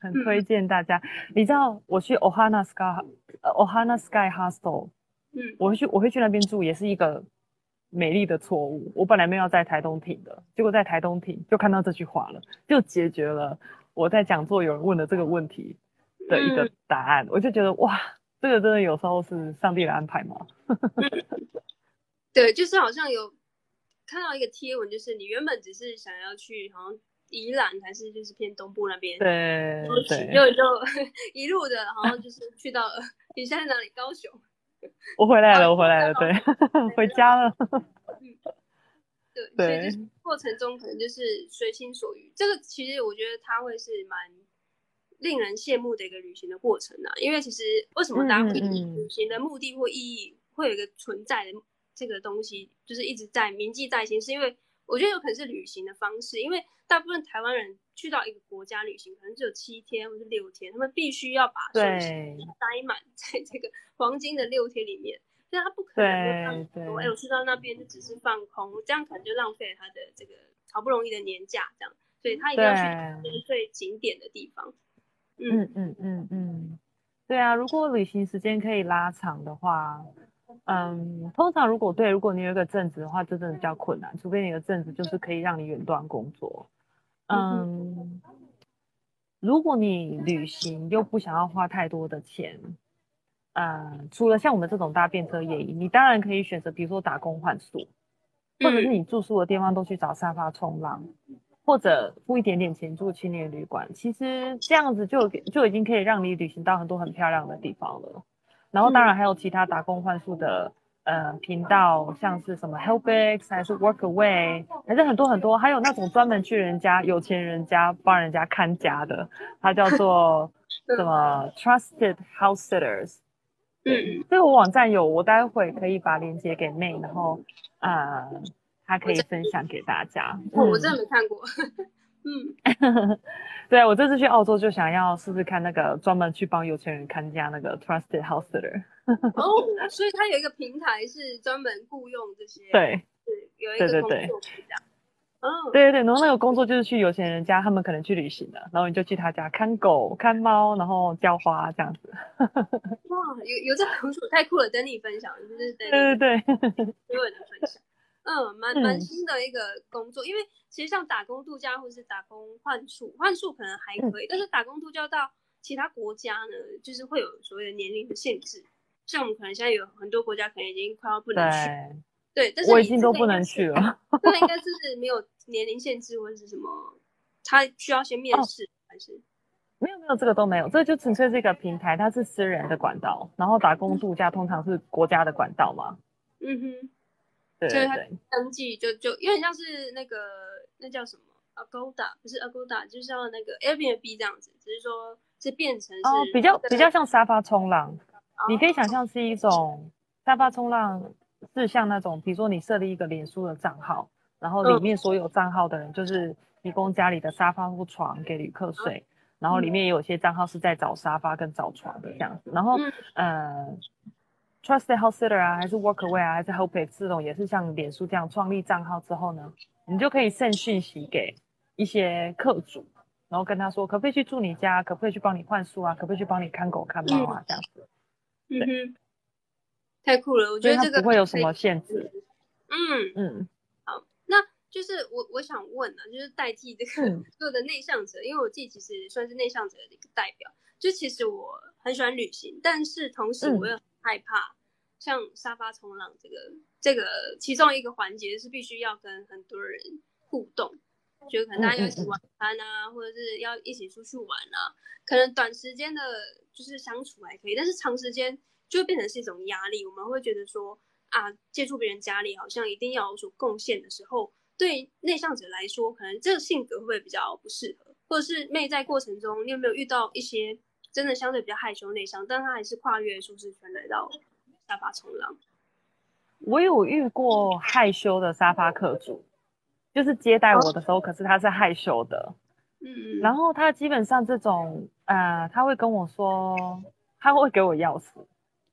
很推荐大家。你知道我去 Ohana Sky 呃 Ohana Sky Hostel， 嗯， 我会去我会去那边住，也是一个美丽的错误。我本来没有在台东停的，结果在台东停就看到这句话了，就解决了我在讲座有人问的这个问题的一个答案。嗯、我就觉得哇，这个真的有时候是上帝的安排吗？ 对，就是好像有看到一个贴文，就是你原本只是想要去好像宜兰还是就是偏东部那边， 对对， 就就一路的，好像就是去到你现在哪里？高雄。 我回来了，我回来了，对，回家了。 嗯，对，所以就是过程中可能就是随心所欲。这个其实我觉得它会是蛮令人羡慕的一个旅行的过程啊，因为其实为什么大家会旅行的目的或意义会有一个存在的这个东西，就是一直在铭记在心，是因为我觉得有可能是旅行的方式，因为大部分台湾人去到一个国家旅行，可能只有七天或是六天，他们必须要把休息待满在这个黄金的六天里面，所以他不可能说，哎，我去到那边就只是放空，这样可能就浪费了他的这个好不容易的年假，这样，所以他一定要去最景点的地方。 嗯嗯嗯嗯，对啊，如果旅行时间可以拉长的话。嗯，通常如果对，如果你有一个正职的话，就真的比较困难，除非你的正职就是可以让你远端工作。嗯，如果你旅行又不想要花太多的钱，呃，除了像我们这种搭便车业，你当然可以选择，比如说打工换宿，或者是你住宿的地方都去找沙发冲浪，或者付一点点钱住青年旅馆。其实这样子就就已经可以让你旅行到很多很漂亮的地方了。然后当然还有其他打工换宿的呃频道，像是什么 Helpix 还是 Workaway， 还是很多很多，还有那种专门去人家有钱人家帮人家看家的，它叫做什么 Trusted House Sitters。嗯，这个我网站有，我待会可以把链接给妹，然后呃，她可以分享给大家。 我、嗯、我真的没看过。 嗯，对，我这次去澳洲就想要试试看那个专门去帮有钱人看家那个 Trusted House Sitter。 哦，所以它有一个平台是专门雇佣这些， 对， 是有一个工作这样。 哦，对对对，然后那个工作就是去有钱人家，他们可能去旅行了，然后你就去他家看狗、看猫，然后浇花这样子。 哇，有有这工作太酷了，等你分享，就是等对对对， 所有人的分享。嗯，蛮蛮新的一个工作，因为其实像打工度假或是打工换宿，换宿可能还可以，嗯、但是打工度假到其他国家呢，就是会有所谓的年龄的限制。像我们可能现在有很多国家可能已经快要不能去，对， 对，但是我已经都不能去了。 这个应该是没有年龄限制或者是什么，他需要先面试、哦、还是？ 没有没有，这个都没有，这就纯粹是一个平台，它是私人的管道，然后打工度假通常是国家的管道嘛。 嗯哼。 对对对， 登记就就有点像是那个那叫什么 Agoda， 不是 Agoda， 就是像那个 Airbnb 这样子，只是说是变成是、 哦、比较比较像沙发冲浪、哦，你可以想象是一种沙发冲浪，是像那种比如说你设立一个脸书的账号，然后里面所有账号的人就是提供家里的沙发或床给旅客睡，嗯、然后里面也有些账号是在找沙发跟找床的这样子，然后、嗯、呃。Trusted House Sitter 啊，还是 Workaway 啊，还是 Helpix 这种，也是像脸书这样创立账号之后呢，你就可以send讯息给一些客主，然后跟他说，可不可以去住你家，可不可以去帮你换宿啊，可不可以去帮你看狗看猫啊，这样子。 嗯哼，太酷了，我觉得这个不会有什么限制。 嗯嗯，好，那就是我我想问啊，就是代替这个所有的内向者，因为我自己其实算是内向者的一个代表，就其实我很喜欢旅行，但是同时我又很害怕。嗯，像沙发冲浪这个这个其中一个环节是必须要跟很多人互动，就可能大家要一起晚餐啊，嗯嗯嗯，或者是要一起出去玩啊，可能短时间的就是相处还可以，但是长时间就会变成是一种压力。我们会觉得说啊，接触别人家里好像一定要有所贡献的时候，对内向者来说，可能这个性格会不会比较不适合？或者是妹在过程中，你有没有遇到一些真的相对比较害羞内向，但他还是跨越舒适圈来到沙发冲浪？ 我有遇过害羞的沙发客主，就是接待我的时候，哦、可是他是害羞的。嗯嗯。然后他基本上这种，呃，他会跟我说，他会给我钥匙，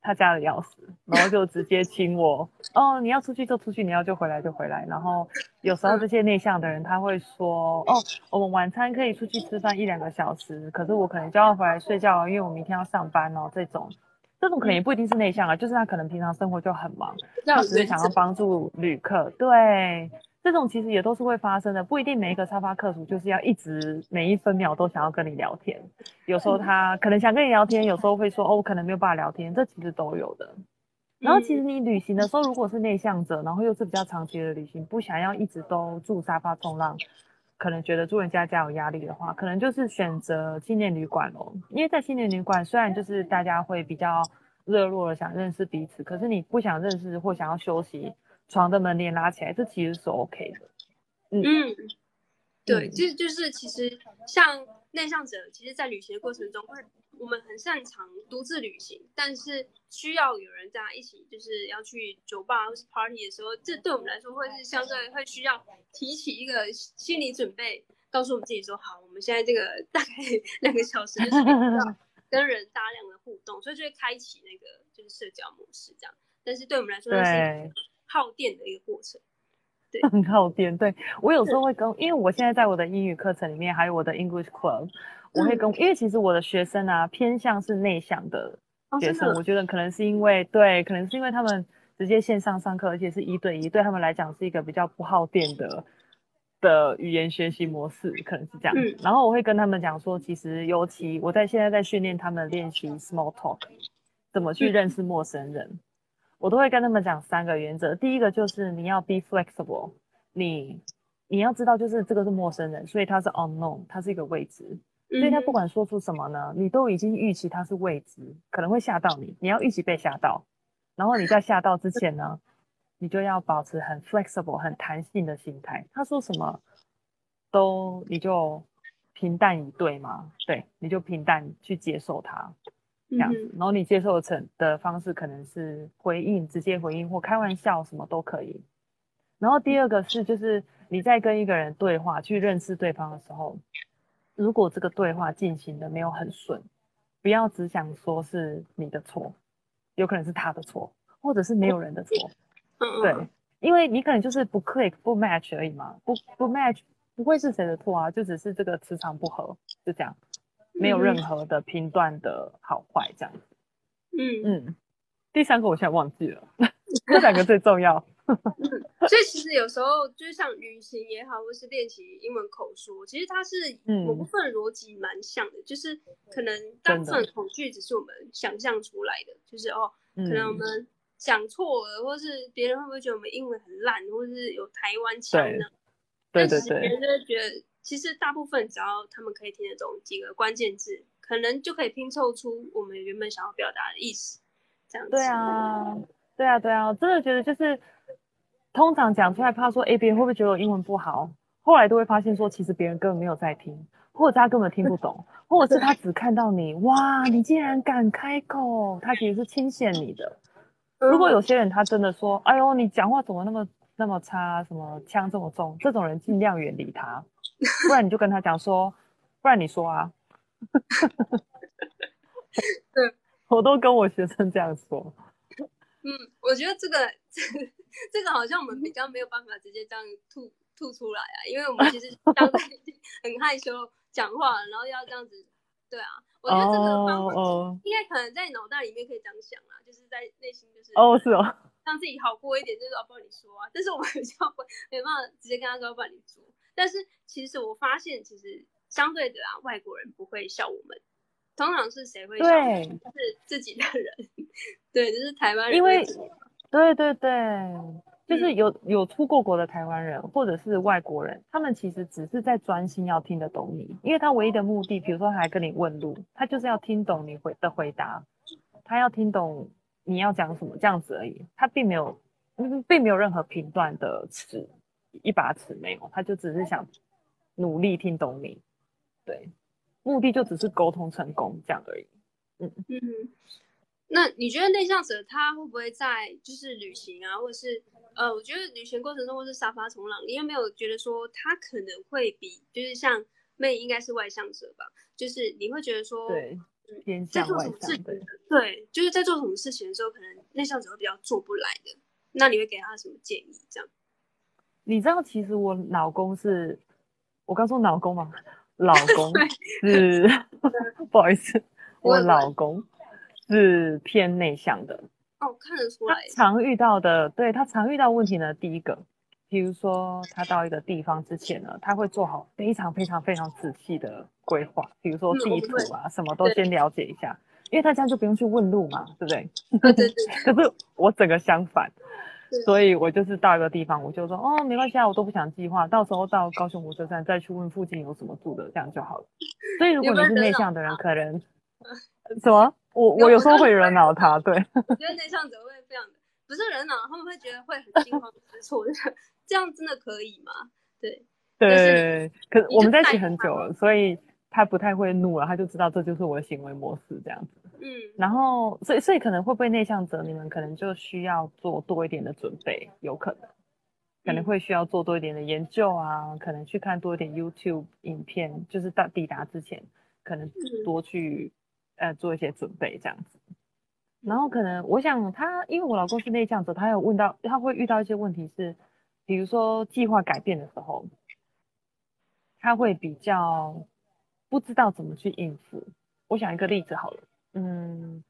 他家的钥匙，然后就直接请我哦，你要出去就出去，你要就回来就回来。然后有时候这些内向的人他会说哦，我们晚餐可以出去吃饭一两个小时，可是我可能就要回来睡觉，因为我明天要上班哦。这种这种可能也不一定是内向啊，就是他可能平常生活就很忙，他只是想要帮助旅客。对，这种其实也都是会发生的，不一定每一个沙发客主就是要一直每一分秒都想要跟你聊天。有时候他可能想跟你聊天，有时候会说哦，我可能没有办法聊天，这其实都有的。然后其实你旅行的时候，如果是内向者，然后又是比较长期的旅行，不想要一直都住沙发冲浪，可能觉得住人家家有压力的话，可能就是选择青年旅馆咯。因为在青年旅馆，虽然就是大家会比较热络的想认识彼此，可是你不想认识或想要休息，床的门帘拉起来，这其实是 OK 的。 嗯。嗯对，就就是其实像内向者，其实在旅行的过程中会，我们很擅长独自旅行，但是需要有人在一起，就是要去酒吧或是 party 的时候，这对我们来说会是相对会需要提起一个心理准备，告诉我们自己说，好，我们现在这个大概两个小时就是要跟人大量的互动，所以就会开启那个就是社交模式这样，但是对我们来说，那是一个耗电的一个过程。 很耗电，对，我有时候会跟，因为我现在在我的英语课程里面，还有我的 English Club， 我会跟，嗯、因为其实我的学生啊偏向是内向的学生，哦、我觉得可能是因为对，可能是因为他们直接线上上课，而且是一对一，对他们来讲是一个比较不耗电的的语言学习模式，可能是这样。嗯、然后我会跟他们讲说，其实尤其我在现在在训练他们练习 small talk， 怎么去认识陌生人。嗯我都会跟他们讲三个原则，第一个就是你要 be flexible， 你你要知道就是这个是陌生人，所以他是 unknown， 他是一个未知，所以他不管说出什么呢，你都已经预期他是未知，可能会吓到你，你要预期被吓到，然后你在吓到之前呢，你就要保持很 flexible 很弹性的心态，他说什么都你就平淡以对嘛，对，你就平淡去接受它。这样子，然后你接受的的方式可能是回应，直接回应或开玩笑，什么都可以。然后第二个是，就是你在跟一个人对话，去认识对方的时候，如果这个对话进行的没有很顺，不要只想说是你的错，有可能是他的错，或者是没有人的错。对，因为你可能就是不 click 不 match 而已嘛，不不 match 不会是谁的错啊，就只是这个磁场不合，就这样。没有任何的评断的好坏这样子。嗯嗯，第三个我现在忘记了，这两个最重要。 嗯，所以其实有时候就是像旅行也好，或是练习英文口说，其实它是某部分逻辑蛮像的，嗯、就是可能大部分恐惧只是我们想象出来的，就是哦，可能我们讲错了，或是别人会不会觉得我们英文很烂，或是有台湾腔呢？ 对对对， 但其实别人就会觉得。其实大部分只要他们可以听得懂几个关键字，可能就可以拼凑出我们原本想要表达的意思。这样子。 对啊，对啊，对啊，我真的觉得就是通常讲出来，怕说，哎，别人会不会觉得我英文不好？后来都会发现说，其实别人根本没有在听，或者他根本听不懂，或者是他只看到你，哇，你竟然敢开口，他其实是轻羡你的。如果有些人他真的说，哎呦，你讲话怎么那么那么差，什么腔这么重，这种人尽量远离他。不然你就跟他讲说，不然你说啊。 对， 我都跟我学生这样说。 嗯，我觉得这个这个好像我们比较没有办法直接这样吐吐出来啊，因为我们其实当时很害羞讲话，然后要这样子，对啊，我觉得这个方法、oh, oh. 应该可能在脑袋里面可以这样想啊，就是在内心就是哦、oh, 是哦， 让自己好过一点，就是哦，不然你说啊，但是我们比较没办法直接跟他说，不然你说。但是其实我发现，其实相对的啊，外国人不会笑我们，通常是谁会笑我们？就是自己的人，对，就是台湾人。 因为，对对对，就是有、嗯、有出过国的台湾人或者是外国人，他们其实只是在专心要听得懂你，因为他唯一的目的，比如说他还跟你问路，他就是要听懂你回的回答，他要听懂你要讲什么这样子而已，他并没有，并没有任何评断的词。一把尺没有，他就只是想努力听懂你，对，目的就只是沟通成功这样而已。嗯嗯，那你觉得内向者他会不会在就是旅行啊，或者是呃，我觉得旅行过程中或是沙发冲浪，你有没有觉得说他可能会比就是像妹应该是外向者吧？就是你会觉得说， 对， 偏在向外做什么事向的。 对，就是在做什么事情的时候，可能内向者会比较做不来的。那你会给他什么建议？这样？ 你知道，其实我老公是，我刚说老公吗？老公是，不好意思，我不会不会， 老公是偏内向的。 哦，看得出他来。 常遇到的，对，他常遇到问题呢，第一个，比如说他到一个地方之前呢，他会做好非常非常非常仔细的规划，比如说嗯，我地们会， 图啊，什么都对， 先了解一下，因为他这样就不用去问路嘛，对不对？ 呃，对对可是我整个相反， 对， 所以我就是到一个地方，我就说哦，没关系啊，我都不想计划，到时候到高雄火车站再去问附近有什么住的，这样就好了。所以如果你是有没有人内向的人， 脑他？ 可能什么？我有， 我有我说时候会惹恼他，对。 我觉得内向者会非常的，不是人脑，他们会觉得会很惊慌失措，就是这样真的可以吗？对，但是对，可是你就带我们在一起很久了，所以他不太会怒了，他就知道这就是我的行为模式这样子。 嗯然后，所以所以可能会不会内向者，你们可能就需要做多一点的准备，有可能可能嗯会需要做多一点的研究啊，可能去看多一点 YouTube 影片，就是到抵达之前，可能嗯多去呃做一些准备这样子。然后可能我想他，因为我老公是内向者，他有问到，他会遇到一些问题是，比如说计划改变的时候。他会比较不知道怎么去应付。我想一个例子好了，嗯，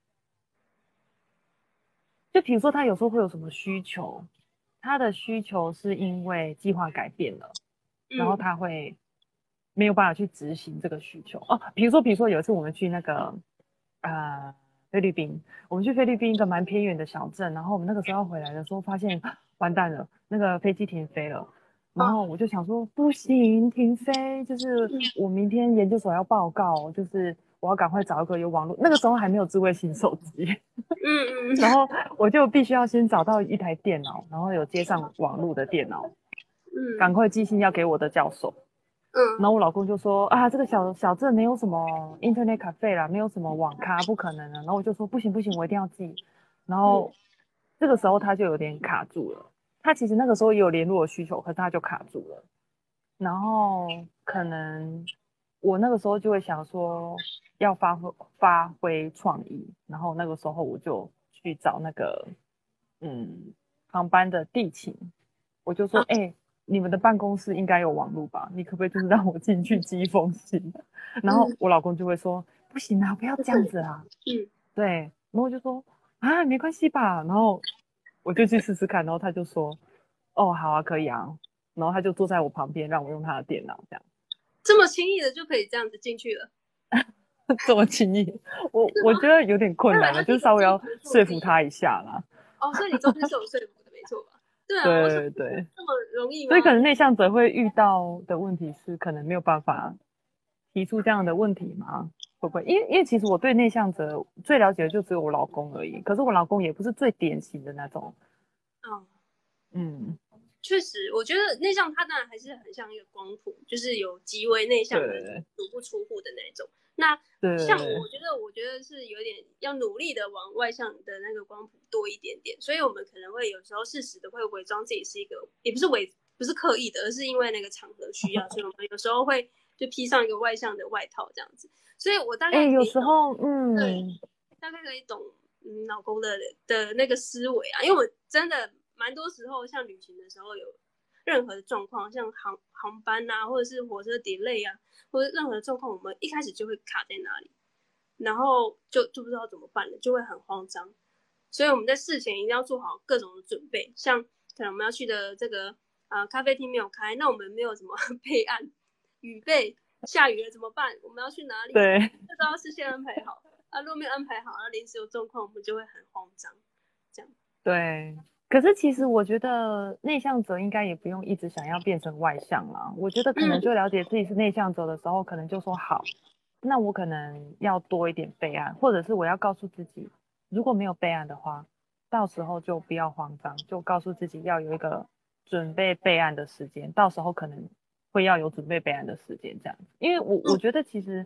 就比如说他有时候会有什么需求，他的需求是因为计划改变了，然后嗯他会没有办法去执行这个需求哦。比如说，比如说有一次我们去那个呃菲律宾，我们去菲律宾一个蛮偏远的小镇，然后我们那个时候要回来的时候，发现完蛋了，那个飞机停飞了。然啊后我就想说，不行，停飞，就是我明天研究所要报告，就是我要赶快找一个有网络，那个时候还没有智慧型手机， 嗯嗯然后我就必须要先找到一台电脑，然后有接上网络的电脑，赶嗯快寄信要给我的教授。然嗯后我老公就说啊，这个小小镇没有什么 internet cafe 啦，没有什么网咖，不可能的。然后我就说不行不行，我一定要寄。然后这个时候他就有点卡住了。他其实那个时候也有联络的需求，可是他就卡住了。然后可能我那个时候就会想说要发挥发挥创意，然后那个时候我就去找那个嗯航班的地勤，我就说啊哎、欸你们的办公室应该有网络吧？你可不可以就是让我进去寄一封信？然后嗯我老公就会说不行啊，不要这样子啊。 嗯， 对，然后我就说啊，没关系吧。然后我就去试试看，然后他就说哦，好啊，可以啊。然后他就坐在我旁边，让我用他的电脑，这样这么轻易的就可以这样子进去了。 这么轻易，我我觉得有点困难了，就是稍微要说服他一下啦。 哦，所以你中间是有说服的，没错吧？对啊，我想对对， 这么容易吗？ 所以可能内向者会遇到的问题是，可能没有办法提出这样的问题吗？会不会？因为因为其实我对内向者最了解的就只有我老公而已，可是我老公也不是最典型的那种， 哦， 嗯， 确实，我觉得内向它当然还是很像一个光谱，就是有极为内向的人，足不出户的那种。那像我，我觉得，我觉得是有点要努力的往外向的那个光谱多一点点，所以我们可能会有时候适时的会伪装自己是一个，也不是伪，不是刻意的，而是因为那个场合需要，所以我们有时候会就披上一个外向的外套这样子。所以我大概哎、欸，有可以懂， 时候，嗯， 对，大概可以懂，嗯，老公的的那个思维啊，因为我真的蛮多时候，像旅行的时候有任何的状况，像航航班啊，或者是火车 delay 啊，或者任何的状况，我们一开始就会卡在哪里，然后就就不知道怎么办了，就会很慌张。所以我们在事前一定要做好各种的准备，像可能我们要去的这个呃咖啡厅没有开，那我们没有什么备案，雨备下雨了怎么办？我们要去哪里？ 对， 这都要事先安排好啊。如果没有安排好，那临时有状况，我们就会很慌张。这样对。可是其实我觉得内向者应该也不用一直想要变成外向啦。我觉得可能就了解自己是内向者的时候，可能就说好，那我可能要多一点备案，或者是我要告诉自己，如果没有备案的话，到时候就不要慌张，就告诉自己要有一个准备备案的时间，到时候可能会要有准备备案的时间这样子。因为我我觉得其实，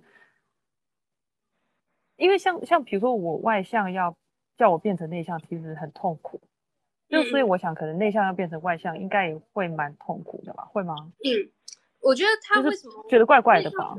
因为像像比如说我外向要叫我变成内向，其实很痛苦。就所以我想，可能内向要变成外向，应该也会蛮痛苦的吧？会吗？ 嗯，我觉得他为什么觉得怪怪的吧？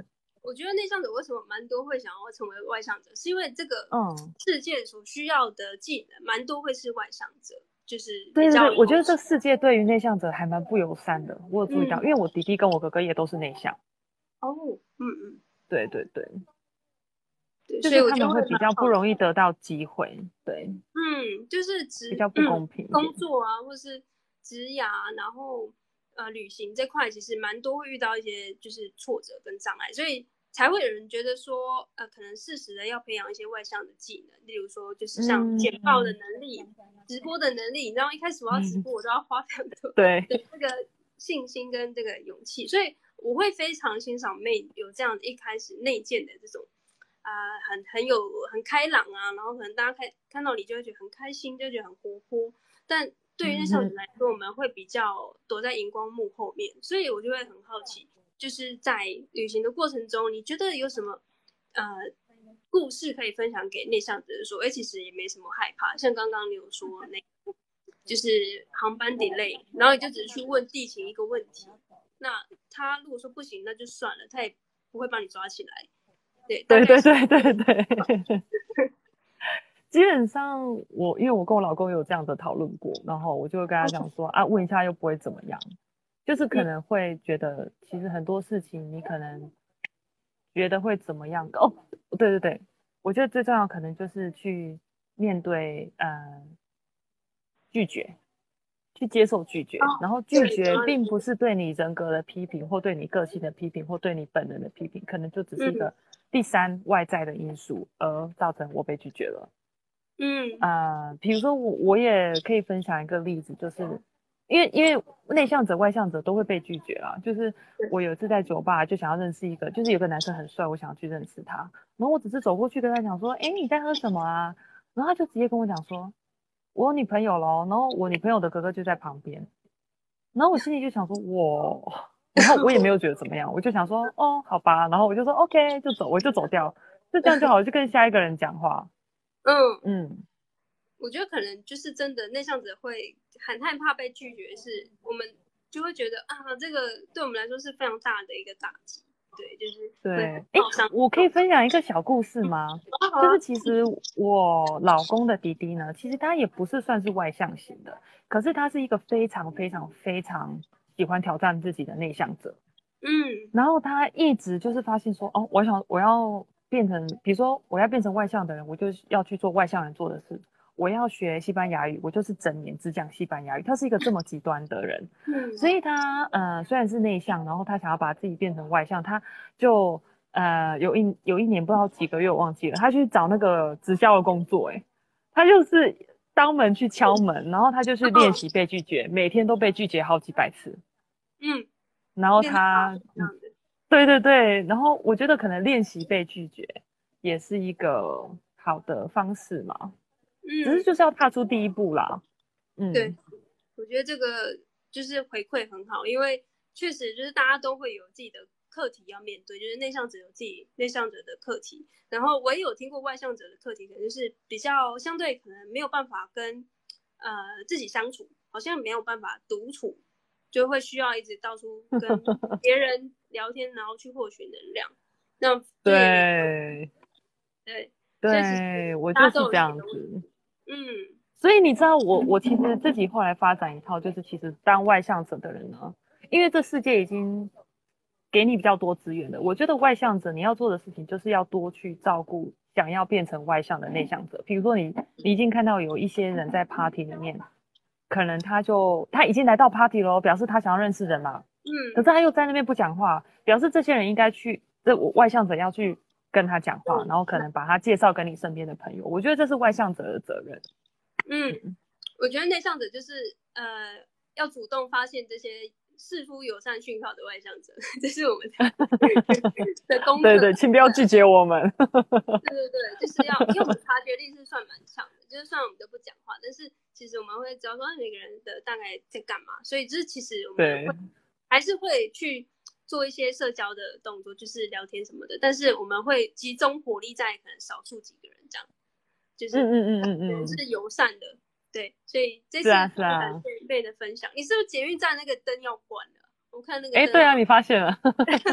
我觉得内向者为什么蛮多会想要成为外向者，是因为这个嗯世界所需要的技能蛮多会是外向者，就是对对对， 比较有我觉得这世界对于内向者还蛮不友善的。我有注意到， 嗯因为我弟弟跟我哥哥也都是内向。 哦嗯嗯对对对， 对， 就是所以我就会他们会比较不蛮好奇容易得到机会，对， 嗯，就是职比较不嗯公平一点。 工作啊，或是职涯，然后呃旅行这块，其实蛮多会遇到一些就是挫折跟障碍，所以才会有人觉得说，呃，可能适时的要培养一些外向的技能，例如说就是像嗯简报的能力、直播的能力。你知道一开始我要直嗯， 播，我都要花非常多对的这个信心跟这个勇气，所以我会非常欣赏妹有这样一开始内建的这种。啊、呃，很很有很开朗啊，然后可能大家看看到你就会觉得很开心，就会觉得很活泼。但对于内向者来说，我们会比较躲在荧光幕后面，所以我就会很好奇，就是在旅行的过程中，你觉得有什么呃故事可以分享给内向者说？哎，其实也没什么害怕，像刚刚你有说那个，就是航班 delay，然后你就只是去问地勤一个问题，那他如果说不行，那就算了，他也不会把你抓起来。对对对对对对，基本上我因为我跟我老公有这样的讨论过，然后我就会跟他讲说啊，问一下又不会怎么样，就是可能会觉得其实很多事情你可能觉得会怎么样哦，对对对，我觉得最重要可能就是去面对呃拒绝。去接受拒绝， 哦， 然后拒绝并不是对你人格的批评，或对你个性的批评，或对你本人的批评，可能就只是一个第三外在的因素，而造成我被拒绝了。 嗯， 呃，比如说我我也可以分享一个例子，就是因为因为内向者、外向者都会被拒绝啦。就是我有一次在酒吧就想要认识一个，就是有个男生很帅，我想要去认识他，然后我只是走过去跟他讲说，哎，你在喝什么啊？然后他就直接跟我讲说，我有女朋友咯，然后我女朋友的哥哥就在旁边，然后我心里就想说，我，然后我也没有觉得怎么样，我就想说，哦，好吧，然后我就说 OK，就走，我就走掉，就这样就好，就跟下一个人讲话。 嗯嗯， 我觉得可能就是真的内向者会很害怕被拒绝，是我们就会觉得啊，这个对我们来说是非常大的一个打击。对，就是对，哎，我可以分享一个小故事吗？ 啊、 就是其实我老公的弟弟呢，其实他也不是算是外向型的，可是他是一个非常非常非常喜欢挑战自己的内向者。 嗯， 然后他一直就是发现说，哦，我想我要变成，比如说我要变成外向的人，我就要去做外向人做的事。我要学西班牙语，我就是整年只讲西班牙语。他是一个这么极端的人， 嗯所以他呃虽然是内向，然后他想要把自己变成外向，他就呃有一有一年不知道几个月我忘记了，他去找那个直销的工作，哎，他就是当门去敲门，然后他就去练习被拒绝，每天都被拒绝好几百次。 嗯， 然后他，嗯，对对对，然后我觉得可能练习被拒绝也是一个好的方式嘛， 嗯， 只是就是要踏出第一步啦。嗯， 对，我觉得这个就是回馈很好，因为确实就是大家都会有自己的课题要面对，就是内向者有自己内向者的课题，然后我也有听过外向者的课题，可能就是比较相对可能没有办法跟呃自己相处，好像没有办法独处，就会需要一直到处跟别人聊天，然后去获取能量。那对对对，我就是这样子。 嗯， 所以你知道我我其实自己后来发展一套，就是其实当外向者的人呢，因为这世界已经给你比较多资源了，我觉得外向者你要做的事情就是要多去照顾想要变成外向的内向者。比如说你你已经看到有一些人在 party 里面，可能他就他已经来到 party 咯，表示他想要认识人啦， 嗯， 可是他又在那边不讲话，表示这些人应该去，这外向者要去跟他讲话，然后可能把他介绍给你身边的朋友。我觉得这是外向者的责任。 嗯，我觉得内向者就是呃，要主动发现这些释出友善讯号的外向者，这是我们的的功课。 对对，请不要拒绝我们。 对对对，就是要，因为我们察觉力是算蛮强的，就是虽然我们都不讲话，但是其实我们会知道说每个人的大概在干嘛，所以就是其实我们会还是会去做一些社交的动作，就是聊天什么的，但是我们会集中火力在可能少数几个人这样。就是嗯嗯嗯嗯是友善的，对，所以这次感谢贝的分享。你是不是捷运站那个灯要关了？我看那个灯。 哎，对啊，你发现了。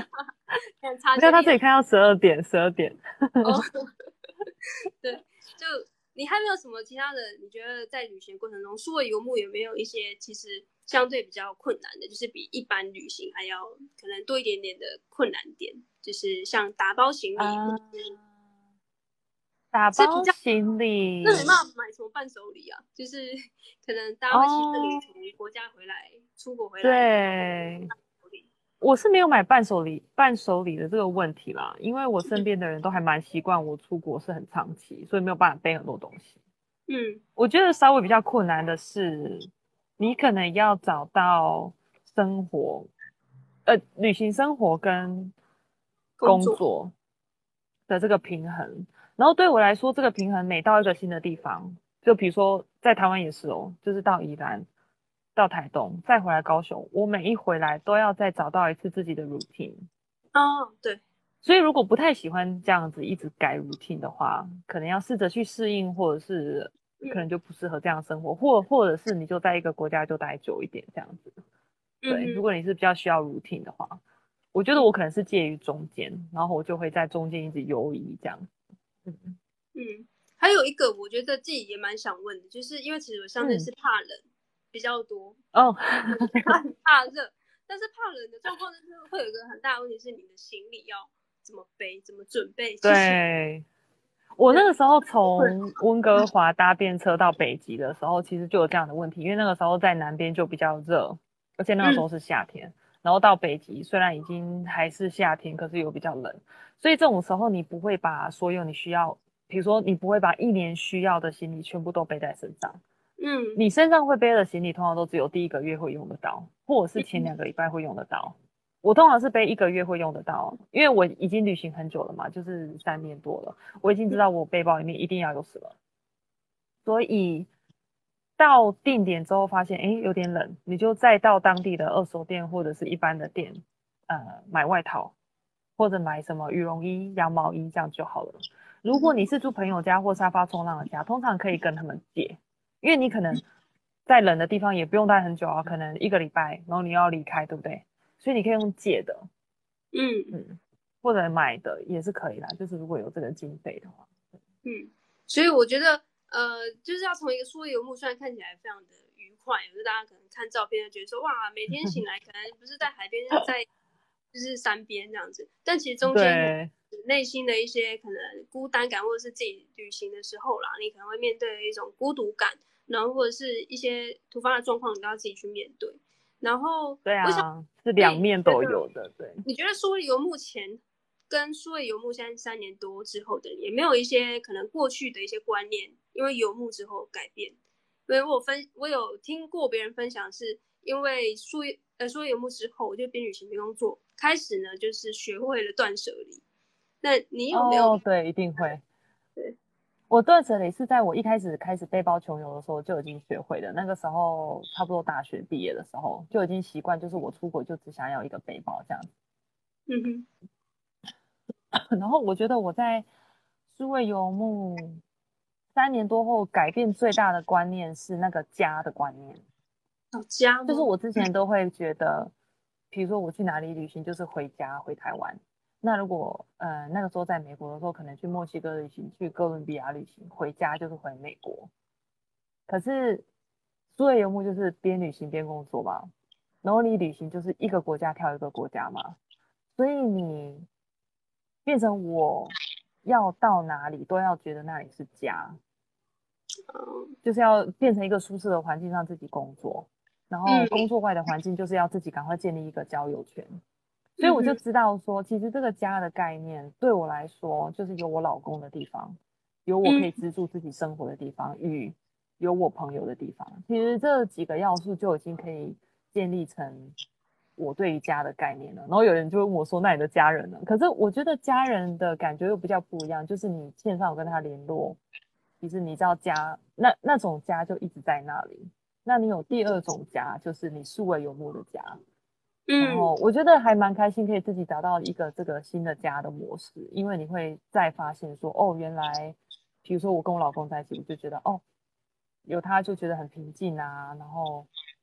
看差我看他些一两这里看到十二点，十二点。 哦，对，就你还没有什么其他的？你觉得在旅行过程中，数位游牧有没有一些其实相对比较困难的，就是比一般旅行还要可能多一点点的困难点，就是像打包行李，或啊， 者是打包是比较行李那没办法买什么伴手礼啊，就是可能大家会期待你哦， 从国家回来、出国回来有对， 伴手礼。 我是没有买伴手礼伴手礼的这个问题啦，因为我身边的人都还蛮习惯我出国是很长期，所以没有办法背很多东西。 嗯， 我觉得稍微比较困难的是，你可能要找到生活，呃，旅行生活跟工作， 工作的这个平衡。然后对我来说，这个平衡每到一个新的地方，就比如说在台湾也是哦，就是到宜兰、到台东，再回来高雄，我每一回来都要再找到一次自己的 routine。 哦，对， 所以如果不太喜欢这样子一直改 routine 的话，可能要试着去适应，或者是可能嗯就不适合这样生活，或或者是你就在一个国家就待久一点这样子。对，如嗯哼果你是比较需要 routine 的话，我觉得嗯我可能是介于中间，然后我就会在中间一直游移这样。嗯嗯，还有一个我觉得自己也蛮想问的，就是因为其实我相对嗯， 是怕冷比较多， 哦， 他很怕热，但是怕冷的状况就是会有一个很大的问题是你的行李要怎么背、怎么准备，其实对，我那对个时候会从温哥华搭便车到北极的时候，其实就有这样的问题，因为那个时候在南边就比较热，而且那个时嗯候是夏天，然后到北极虽然已经还是夏天，可是有比较冷，所以这种时候你不会把所有你需要，比如说你不会把一年需要的行李全部都背在身上， 嗯你身上会背的行李通常都只有第一个月会用得到，或者是前嗯两个礼拜会用得到。我通常是背一个月会用得到，因为我已经旅行很久了嘛，就是三年多了，我已经知道我背包里面一定要有什么，所以到定点之后发现，哎，有点冷，你就再到当地的二手店或者是一般的店，呃，买外套或者买什么羽绒衣、羊毛衣这样就好了。如果你嗯是住朋友家或沙发冲浪的家，通常可以跟他们借，因为你可能在冷的地方也不用待很久啊，可能一个礼拜，然后你要离开，对不对？所以你可以用借的， 嗯嗯，或者买的也是可以啦，就是如果有这个经费的话。 嗯，所以我觉得呃，就是要从一个数位游牧，虽然看起来非常的愉快，就是大家可能看照片就觉得说哇，每天醒来可能不是在海边，就是在就是山边这样子，但其实中间有对， 内心的一些可能孤单感，或者是自己旅行的时候啦，你可能会面对一种孤独感，然后或者是一些突发的状况，你都要自己去面对。然后对我想， 啊，是所以你两面觉得， 都有的，对。 你觉得数位游牧前跟数位游牧现在三年多之后的，也没有一些可能过去的一些观念，因为游牧之后改变。因为我分我有听过别人分享，是因为数呃数位游牧之后，我就边旅行边工作，开始呢就是学会了断舍离。那你有没有？ 哦，对，一定会。 对， 我断舍离是在我一开始开始背包穷游的时候就已经学会的。那个时候差不多大学毕业的时候就已经习惯，就是我出国就只想要一个背包这样子。 嗯哼， 然后我觉得我在数位游牧三年多后，改变最大的观念是那个家的观念。 老家就是吗？ 我之前都会觉得，比如说我去哪里旅行，就是回家回台湾。那如果呃那个时候在美国的时候，可能去墨西哥旅行，去哥伦比亚旅行，回家就是回美国。可是数位游牧就是边旅行边工作嘛，然后你旅行就是一个国家跳一个国家嘛，所以你变成我要到哪里都要觉得那里是家， 嗯就是要变成一个舒适的环境让自己工作，然后工嗯作外的环境就是要自己赶快建立一个交友圈。所以嗯哼我就知道说，其实这个家的概念对我来说，就是有我老公的地方，有我可以嗯资助自己生活的地方，与有我朋友的地方。其实这几个要素就已经可以建立成我对于家的概念了。然后有人就问我说：“那你的家人呢？”可是我觉得家人的感觉又比较不一样，就是你线上有跟他联络，其实你知道家那那种家就一直在那里。那你有第二种家，就是你数位游牧的家。然嗯后我觉得还蛮开心，可以自己找到一个这个新的家的模式，因为你会再发现说，哦，原来，比如说我跟我老公在一起，我就觉得哦，有他就觉得很平静啊，然后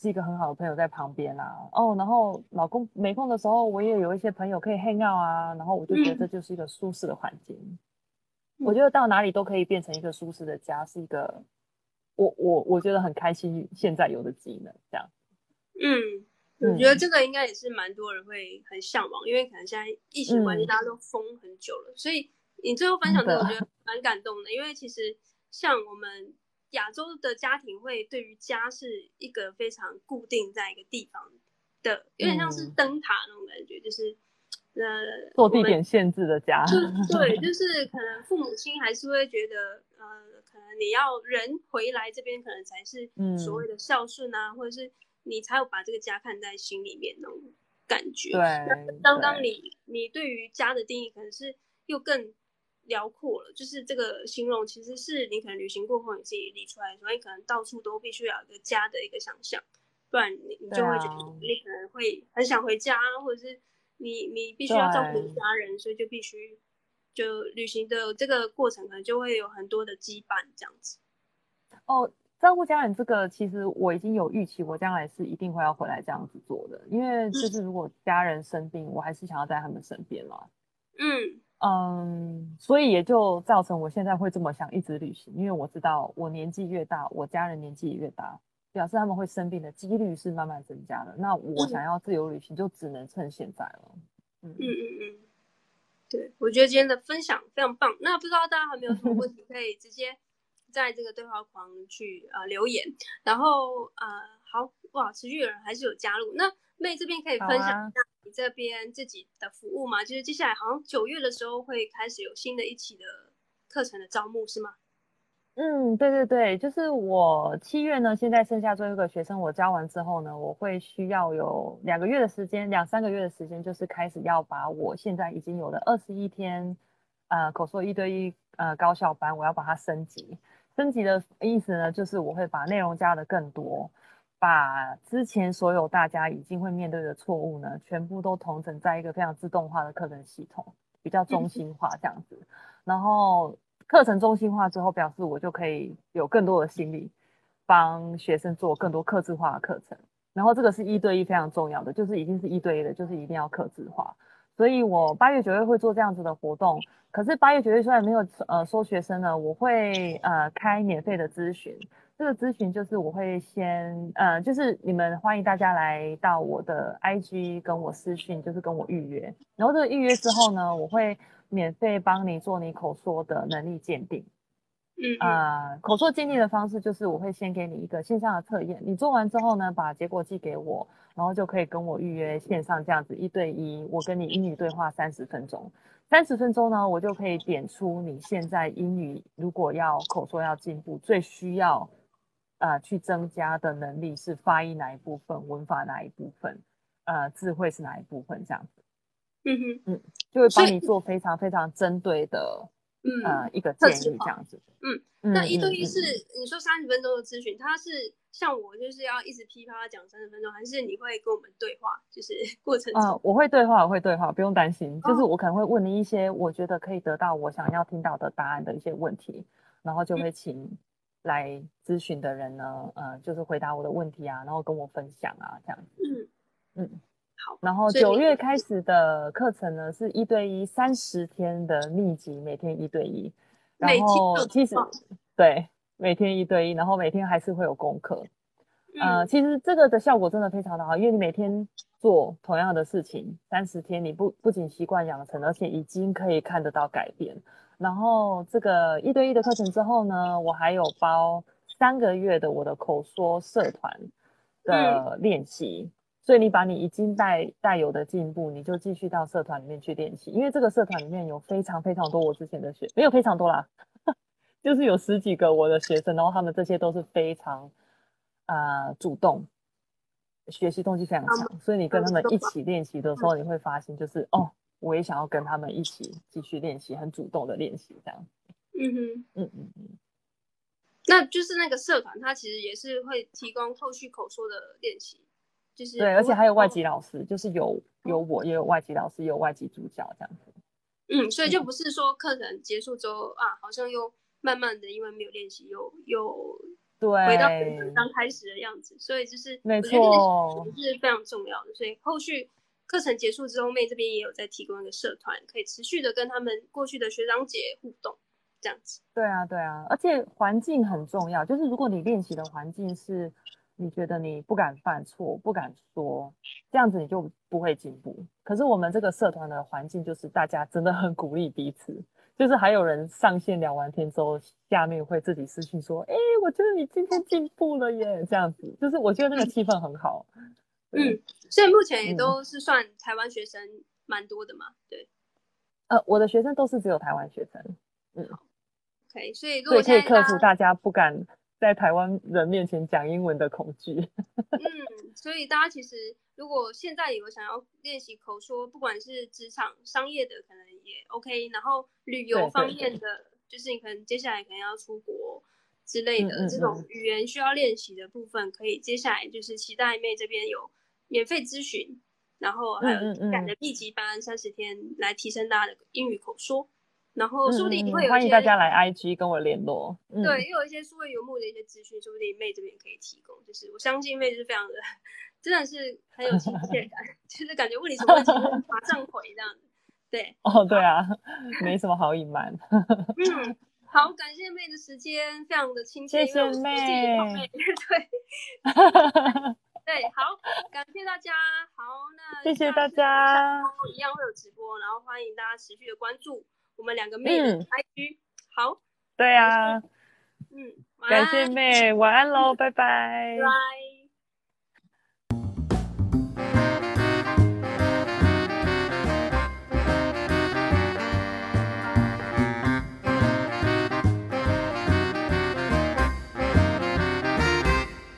是一个很好的朋友在旁边啊，哦，然后老公没空的时候，我也有一些朋友可以 hang out 啊，然后我就觉得这就是一个舒适的环境。 嗯、 我觉得到哪里都可以变成一个舒适的家，是一个我我我觉得很开心现在有的技能，这样。 嗯，我觉得这个应该也是蛮多人会很向往，因为可能现在疫情关系，大家都封很久了，所以你最后分享这个，我觉得蛮感动的，因为其实像我们亚洲的家庭会对于家是一个非常固定在一个地方的，有点像是灯塔那种感觉，就是呃， 做地点限制的家。 就对，就是可能父母亲还是会觉得，呃，可能你要人回来这边，可能才是所谓的孝顺啊，嗯、或者是你才有把这个家看在心里面那种感觉。 对， 那刚刚你你对于家的定义可能是又更辽阔了，就是这个形容其实是你可能旅行过后你自己理出来，所以可能到处都必须要有一个家的一个想象，不然你你就会觉得你可能会很想回家，或者是你你必须要照顾家人，所以就必须就旅行的这个过程可能就会有很多的羁绊这样子。 哦，照顾家人这个其实我已经有预期，我将来是一定会要回来这样子做的，因为就是如果家人生病，我还是想要在他们身边嘛。 嗯嗯，所以也就造成我现在会这么想一直旅行，因为我知道我年纪越大，我家人年纪也越大，表示他们会生病的几率是慢慢增加的。那我想要自由旅行，就只能趁现在了。 嗯嗯嗯嗯，对，我觉得今天的分享非常棒。那不知道大家还没有什么问题，可以直接在这个对话框去呃留言。然后呃，好哇，持续有人还是有加入。那妹这边可以分享一下你这边自己的服务吗？啊、就是接下来好像九月的时候会开始有新的一期的课程的招募，是吗？ 嗯，对对对，就是我七月呢，现在剩下最后一个学生，我教完之后呢，我会需要有两个月的时间，两三个月的时间，就是开始要把我现在已经有的二十一天，呃，口说一对一呃高效班，我要把它升级。升级的意思呢，就是我会把内容加的更多，把之前所有大家已经会面对的错误呢，全部都统整在一个非常自动化的课程系统，比较中心化这样子，然后。课程中心化之后，表示我就可以有更多的心力帮学生做更多客制化的课程。然后这个是一对一非常重要的，就是已经是一对一的，就是一定要客制化。所以我八月九月会做这样子的活动。可是八月九月虽然没有呃收学生呢，我会呃开免费的咨询。这个咨询就是我会先呃，就是你们欢迎大家来到我的 I G 跟我私讯，就是跟我预约。然后这个预约之后呢，我会免费帮你做你口说的能力鉴定。 嗯呃，口说鉴定的方式就是我会先给你一个线上的测验，你做完之后呢，把结果寄给我，然后就可以跟我预约线上这样子一对一，我跟你英语对话三十分钟。三十分钟呢，我就可以点出你现在英语如果要口说要进步，最需要呃去增加的能力是发音哪一部分，文法哪一部分，呃，智慧是哪一部分这样子。 嗯哼， 嗯，就会帮你做非常非常针对的嗯呃一个建议这样子。 嗯，那一对一是、嗯、你说三十分钟的咨询，它是像我就是要一直噼啪讲三十分钟，还是你会跟我们对话？就是过程中， 呃，我会对话，我会对话，不用担心。哦、就是我可能会问你一些我觉得可以得到我想要听到的答案的一些问题，然后就会请来咨询的人呢，呃，就是回答我的问题啊，然后跟我分享啊，这样子。嗯嗯， 好。 然后九月开始的课程呢，是一对一三十天的密集，每天一对一。然后其实对，每天一对一，然后每天还是会有功课。呃，其实这个的效果真的非常的好，因为你每天做同样的事情，三十天你不不仅习惯养成，而且已经可以看得到改变。然后这个一对一的课程之后呢，我还有包三个月的我的口说社团的练习。嗯，所以你把你已经带带有的进步，你就继续到社团里面去练习，因为这个社团里面有非常非常多我之前的学，没有非常多啦，就是有十几个我的学生，然后他们这些都是非常呃主动，学习动机非常强，所以你跟他们一起练习的时候，你会发现就是哦，我也想要跟他们一起继续练习，很主动的练习这样。 嗯哼， 嗯嗯嗯。 那就是那个社团，它其实也是会提供后续口说的练习。就是对，而且还有外籍老师，就是有有我也有外籍老师，也有外籍助教这样子。 嗯，所以就不是说课程结束之后啊，好像又慢慢的因为没有练习，又又回到对， 刚开始的样子。所以就是没我觉得练错， 习是非常重要的。所以后续课程结束之后，妹这边也有在提供一个社团，可以持续的跟他们过去的学长姐互动，这样子。 对啊，对啊，而且环境很重要，就是如果你练习的环境是你觉得你不敢犯错、不敢说，这样子你就不会进步。可是我们这个社团的环境就是大家真的很鼓励彼此，就是还有人上线聊完天之后，下面会自己私信说：“哎，我觉得你今天进步了耶！”这样子，就是我觉得那个气氛很好。对， 嗯，所以目前也嗯， 都是算台湾学生蛮多的嘛，对。 呃，我的学生都是只有台湾学生，嗯， OK，所以如所以可以果现在大家克服大家不敢在台湾人面前讲英文的恐惧。 嗯，所以大家其实如果现在有想要练习口说，不管是职场、商业的，可能也 OK。然后旅游对方对对， 面的，就是你可能接下来可能要出国之类嗯的这种嗯嗯， 语言需要练习的部分，可以接下来就是期待妹这边有免费咨询，然后还有嗯嗯嗯感的密集班三十天来提升大家的英语口说，然后说不定嗯嗯嗯， 会有一些欢迎大家来 I G 跟我联络。 对， 嗯， 也有一些数位游牧的一些资讯，说不定妹这边可以提供。就是我相信妹是非常的，真的是很有亲切感，就是感觉问你什么问题，马上回这样子。对， 哦，对好， 啊，没什么好隐瞒。 嗯，好，感谢妹的时间，非常的亲切，因为我谢谢我自己也泡妹， 妹，对对，好，感谢大家，好，那谢谢大下次下家。 周一样会有直播，然后欢迎大家持续的关注我们两个妹的嗯， I G。好，感谢， 对啊， 嗯，晚感谢安， 妹，晚安喽，拜拜拜。 拜。